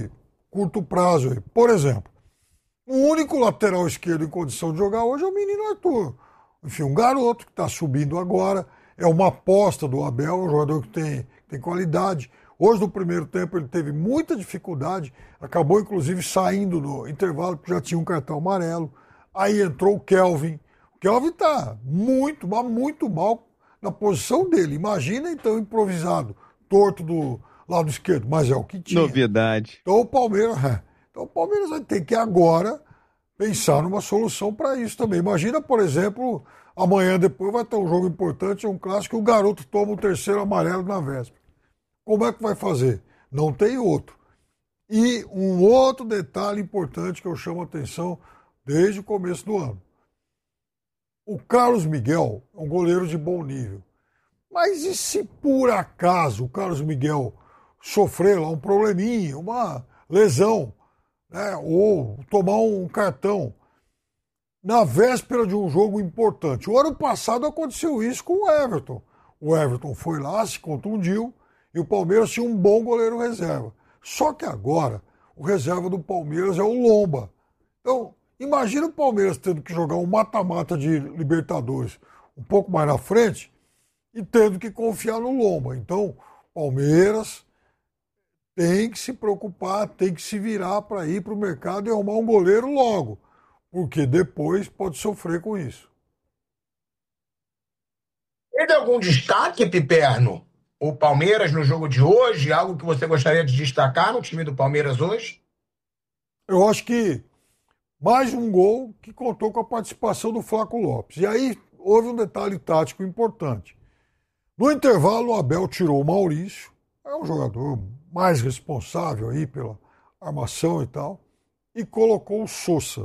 curto prazo. Aí. Por exemplo, o único lateral esquerdo em condição de jogar hoje é o menino Arthur. Enfim, um garoto que está subindo agora, é uma aposta do Abel, um jogador que tem, tem qualidade. Hoje, no primeiro tempo, ele teve muita dificuldade, acabou, inclusive, saindo no intervalo, porque já tinha um cartão amarelo. Aí entrou o Kelvin. O Kelvin está muito, mas muito mal na posição dele. Imagina, então, improvisado, torto do lado esquerdo, mas é o que tinha. Novidade. Então, o Palmeiras, então, o Palmeiras vai ter que agora pensar numa solução para isso também. Imagina, por exemplo, amanhã depois vai ter um jogo importante, um clássico, e o garoto toma o terceiro amarelo na véspera. Como é que vai fazer? Não tem outro. E um outro detalhe importante que eu chamo a atenção desde o começo do ano. O Carlos Miguel é um goleiro de bom nível. Mas e se por acaso o Carlos Miguel sofrer lá um probleminha, uma lesão, né, ou tomar um cartão na véspera de um jogo importante? O ano passado aconteceu isso com o Everton. O Everton foi lá, se contundiu, e o Palmeiras tinha um bom goleiro reserva. Só que agora, o reserva do Palmeiras é o Lomba. Então, imagina o Palmeiras tendo que jogar um mata-mata de Libertadores um pouco mais na frente e tendo que confiar no Lomba. Então, Palmeiras tem que se preocupar, tem que se virar para ir para o mercado e arrumar um goleiro logo, porque depois pode sofrer com isso. Teve algum destaque, Piperno? O Palmeiras no jogo de hoje? Algo que você gostaria de destacar no time do Palmeiras hoje? Eu acho que mais um gol que contou com a participação do Flaco Lopes. E aí houve um detalhe tático importante. No intervalo, o Abel tirou o Maurício, é um jogador mais responsável aí pela armação e tal, e colocou o Sousa.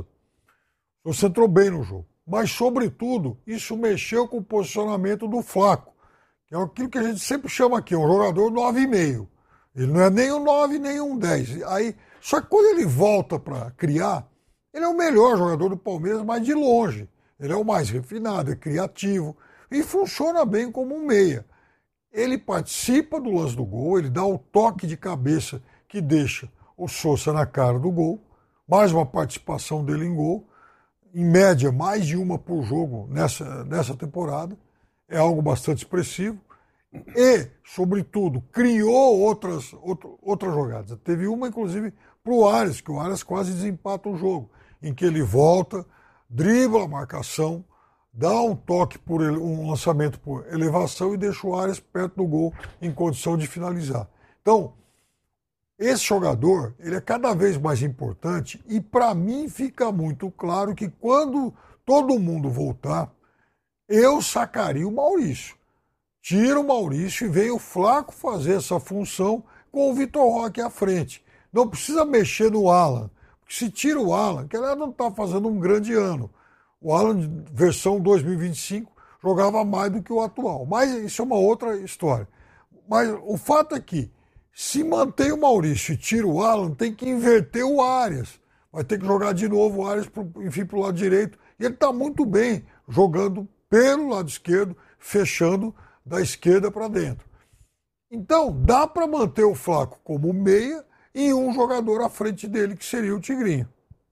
O Sousa entrou bem no jogo. Mas, sobretudo, isso mexeu com o posicionamento do Flaco, que é aquilo que a gente sempre chama aqui, um jogador nove e meio. Ele não é nem um nove, nem um dez. Aí, só que quando ele volta para criar, ele é o melhor jogador do Palmeiras, mas de longe. Ele é o mais refinado, é criativo e funciona bem como um meia. Ele participa do lance do gol, ele dá o toque de cabeça que deixa o Sousa na cara do gol, mais uma participação dele em gol, em média mais de uma por jogo nessa, nessa temporada, é algo bastante expressivo. E, sobretudo, criou outras, outro, outras jogadas. Teve uma, inclusive, para o Arias, que o Arias quase desempata o jogo, em que ele volta, dribla a marcação, dá um toque, por ele, um lançamento por elevação e deixa o Arias perto do gol em condição de finalizar. Então, esse jogador, ele é cada vez mais importante e, para mim, fica muito claro que quando todo mundo voltar, eu sacaria o Maurício. Tira o Maurício e vem o Flaco fazer essa função com o Vitor Roque à frente. Não precisa mexer no Alan. Porque se tira o Alan, que ele não está fazendo um grande ano. O Alan, versão dois mil e vinte e cinco, jogava mais do que o atual. Mas isso é uma outra história. Mas o fato é que, se mantém o Maurício e tira o Alan, tem que inverter o Arias. Vai ter que jogar de novo o Arias, pro, enfim, para o lado direito. E ele está muito bem jogando pelo lado esquerdo, fechando da esquerda para dentro. Então, dá para manter o Flaco como meia e um jogador à frente dele, que seria o Tigrinho.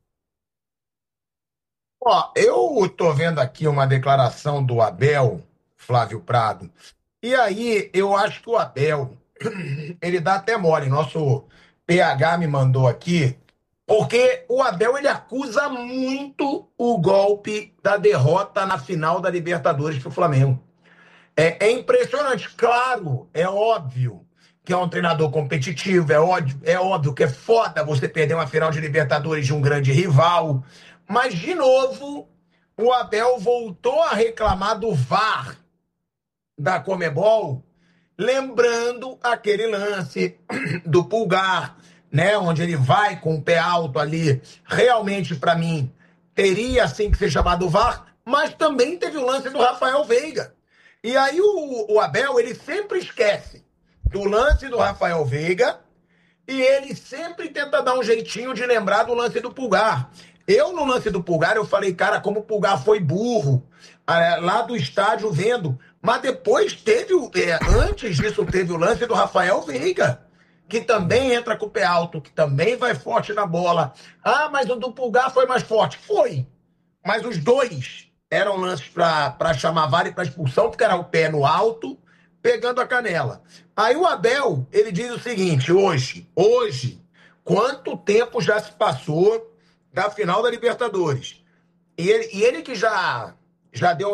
Ó, eu tô vendo aqui uma declaração do Abel, Flávio Prado, e aí eu acho que o Abel, ele dá até mole, nosso P H me mandou aqui, porque o Abel, ele acusa muito o golpe da derrota na final da Libertadores pro Flamengo. É, é impressionante, claro, é óbvio que é um treinador competitivo, é óbvio, é óbvio que é foda você perder uma final de Libertadores de um grande rival, mas, de novo, o Abel voltou a reclamar do V A R da Conmebol, lembrando aquele lance do Pulgar, né, onde ele vai com o pé alto ali. Realmente, para mim, teria sim que ser chamado V A R, mas também teve o lance do Rafael Veiga. E aí o, o Abel, ele sempre esquece do lance do Rafael Veiga e ele sempre tenta dar um jeitinho de lembrar do lance do Pulgar. Eu, no lance do Pulgar, eu falei, cara, como o Pulgar foi burro, é, lá do estádio vendo. Mas depois teve, é, antes disso, teve o lance do Rafael Veiga. que também entra com o pé alto, que também vai forte na bola. Ah, mas o do Pulgar foi mais forte. Foi. Mas os dois eram lances para chamar VAR e para expulsão, porque era o pé no alto, pegando a canela. Aí o Abel, ele diz o seguinte, hoje, hoje, quanto tempo já se passou da final da Libertadores? E ele, e ele que já, já deu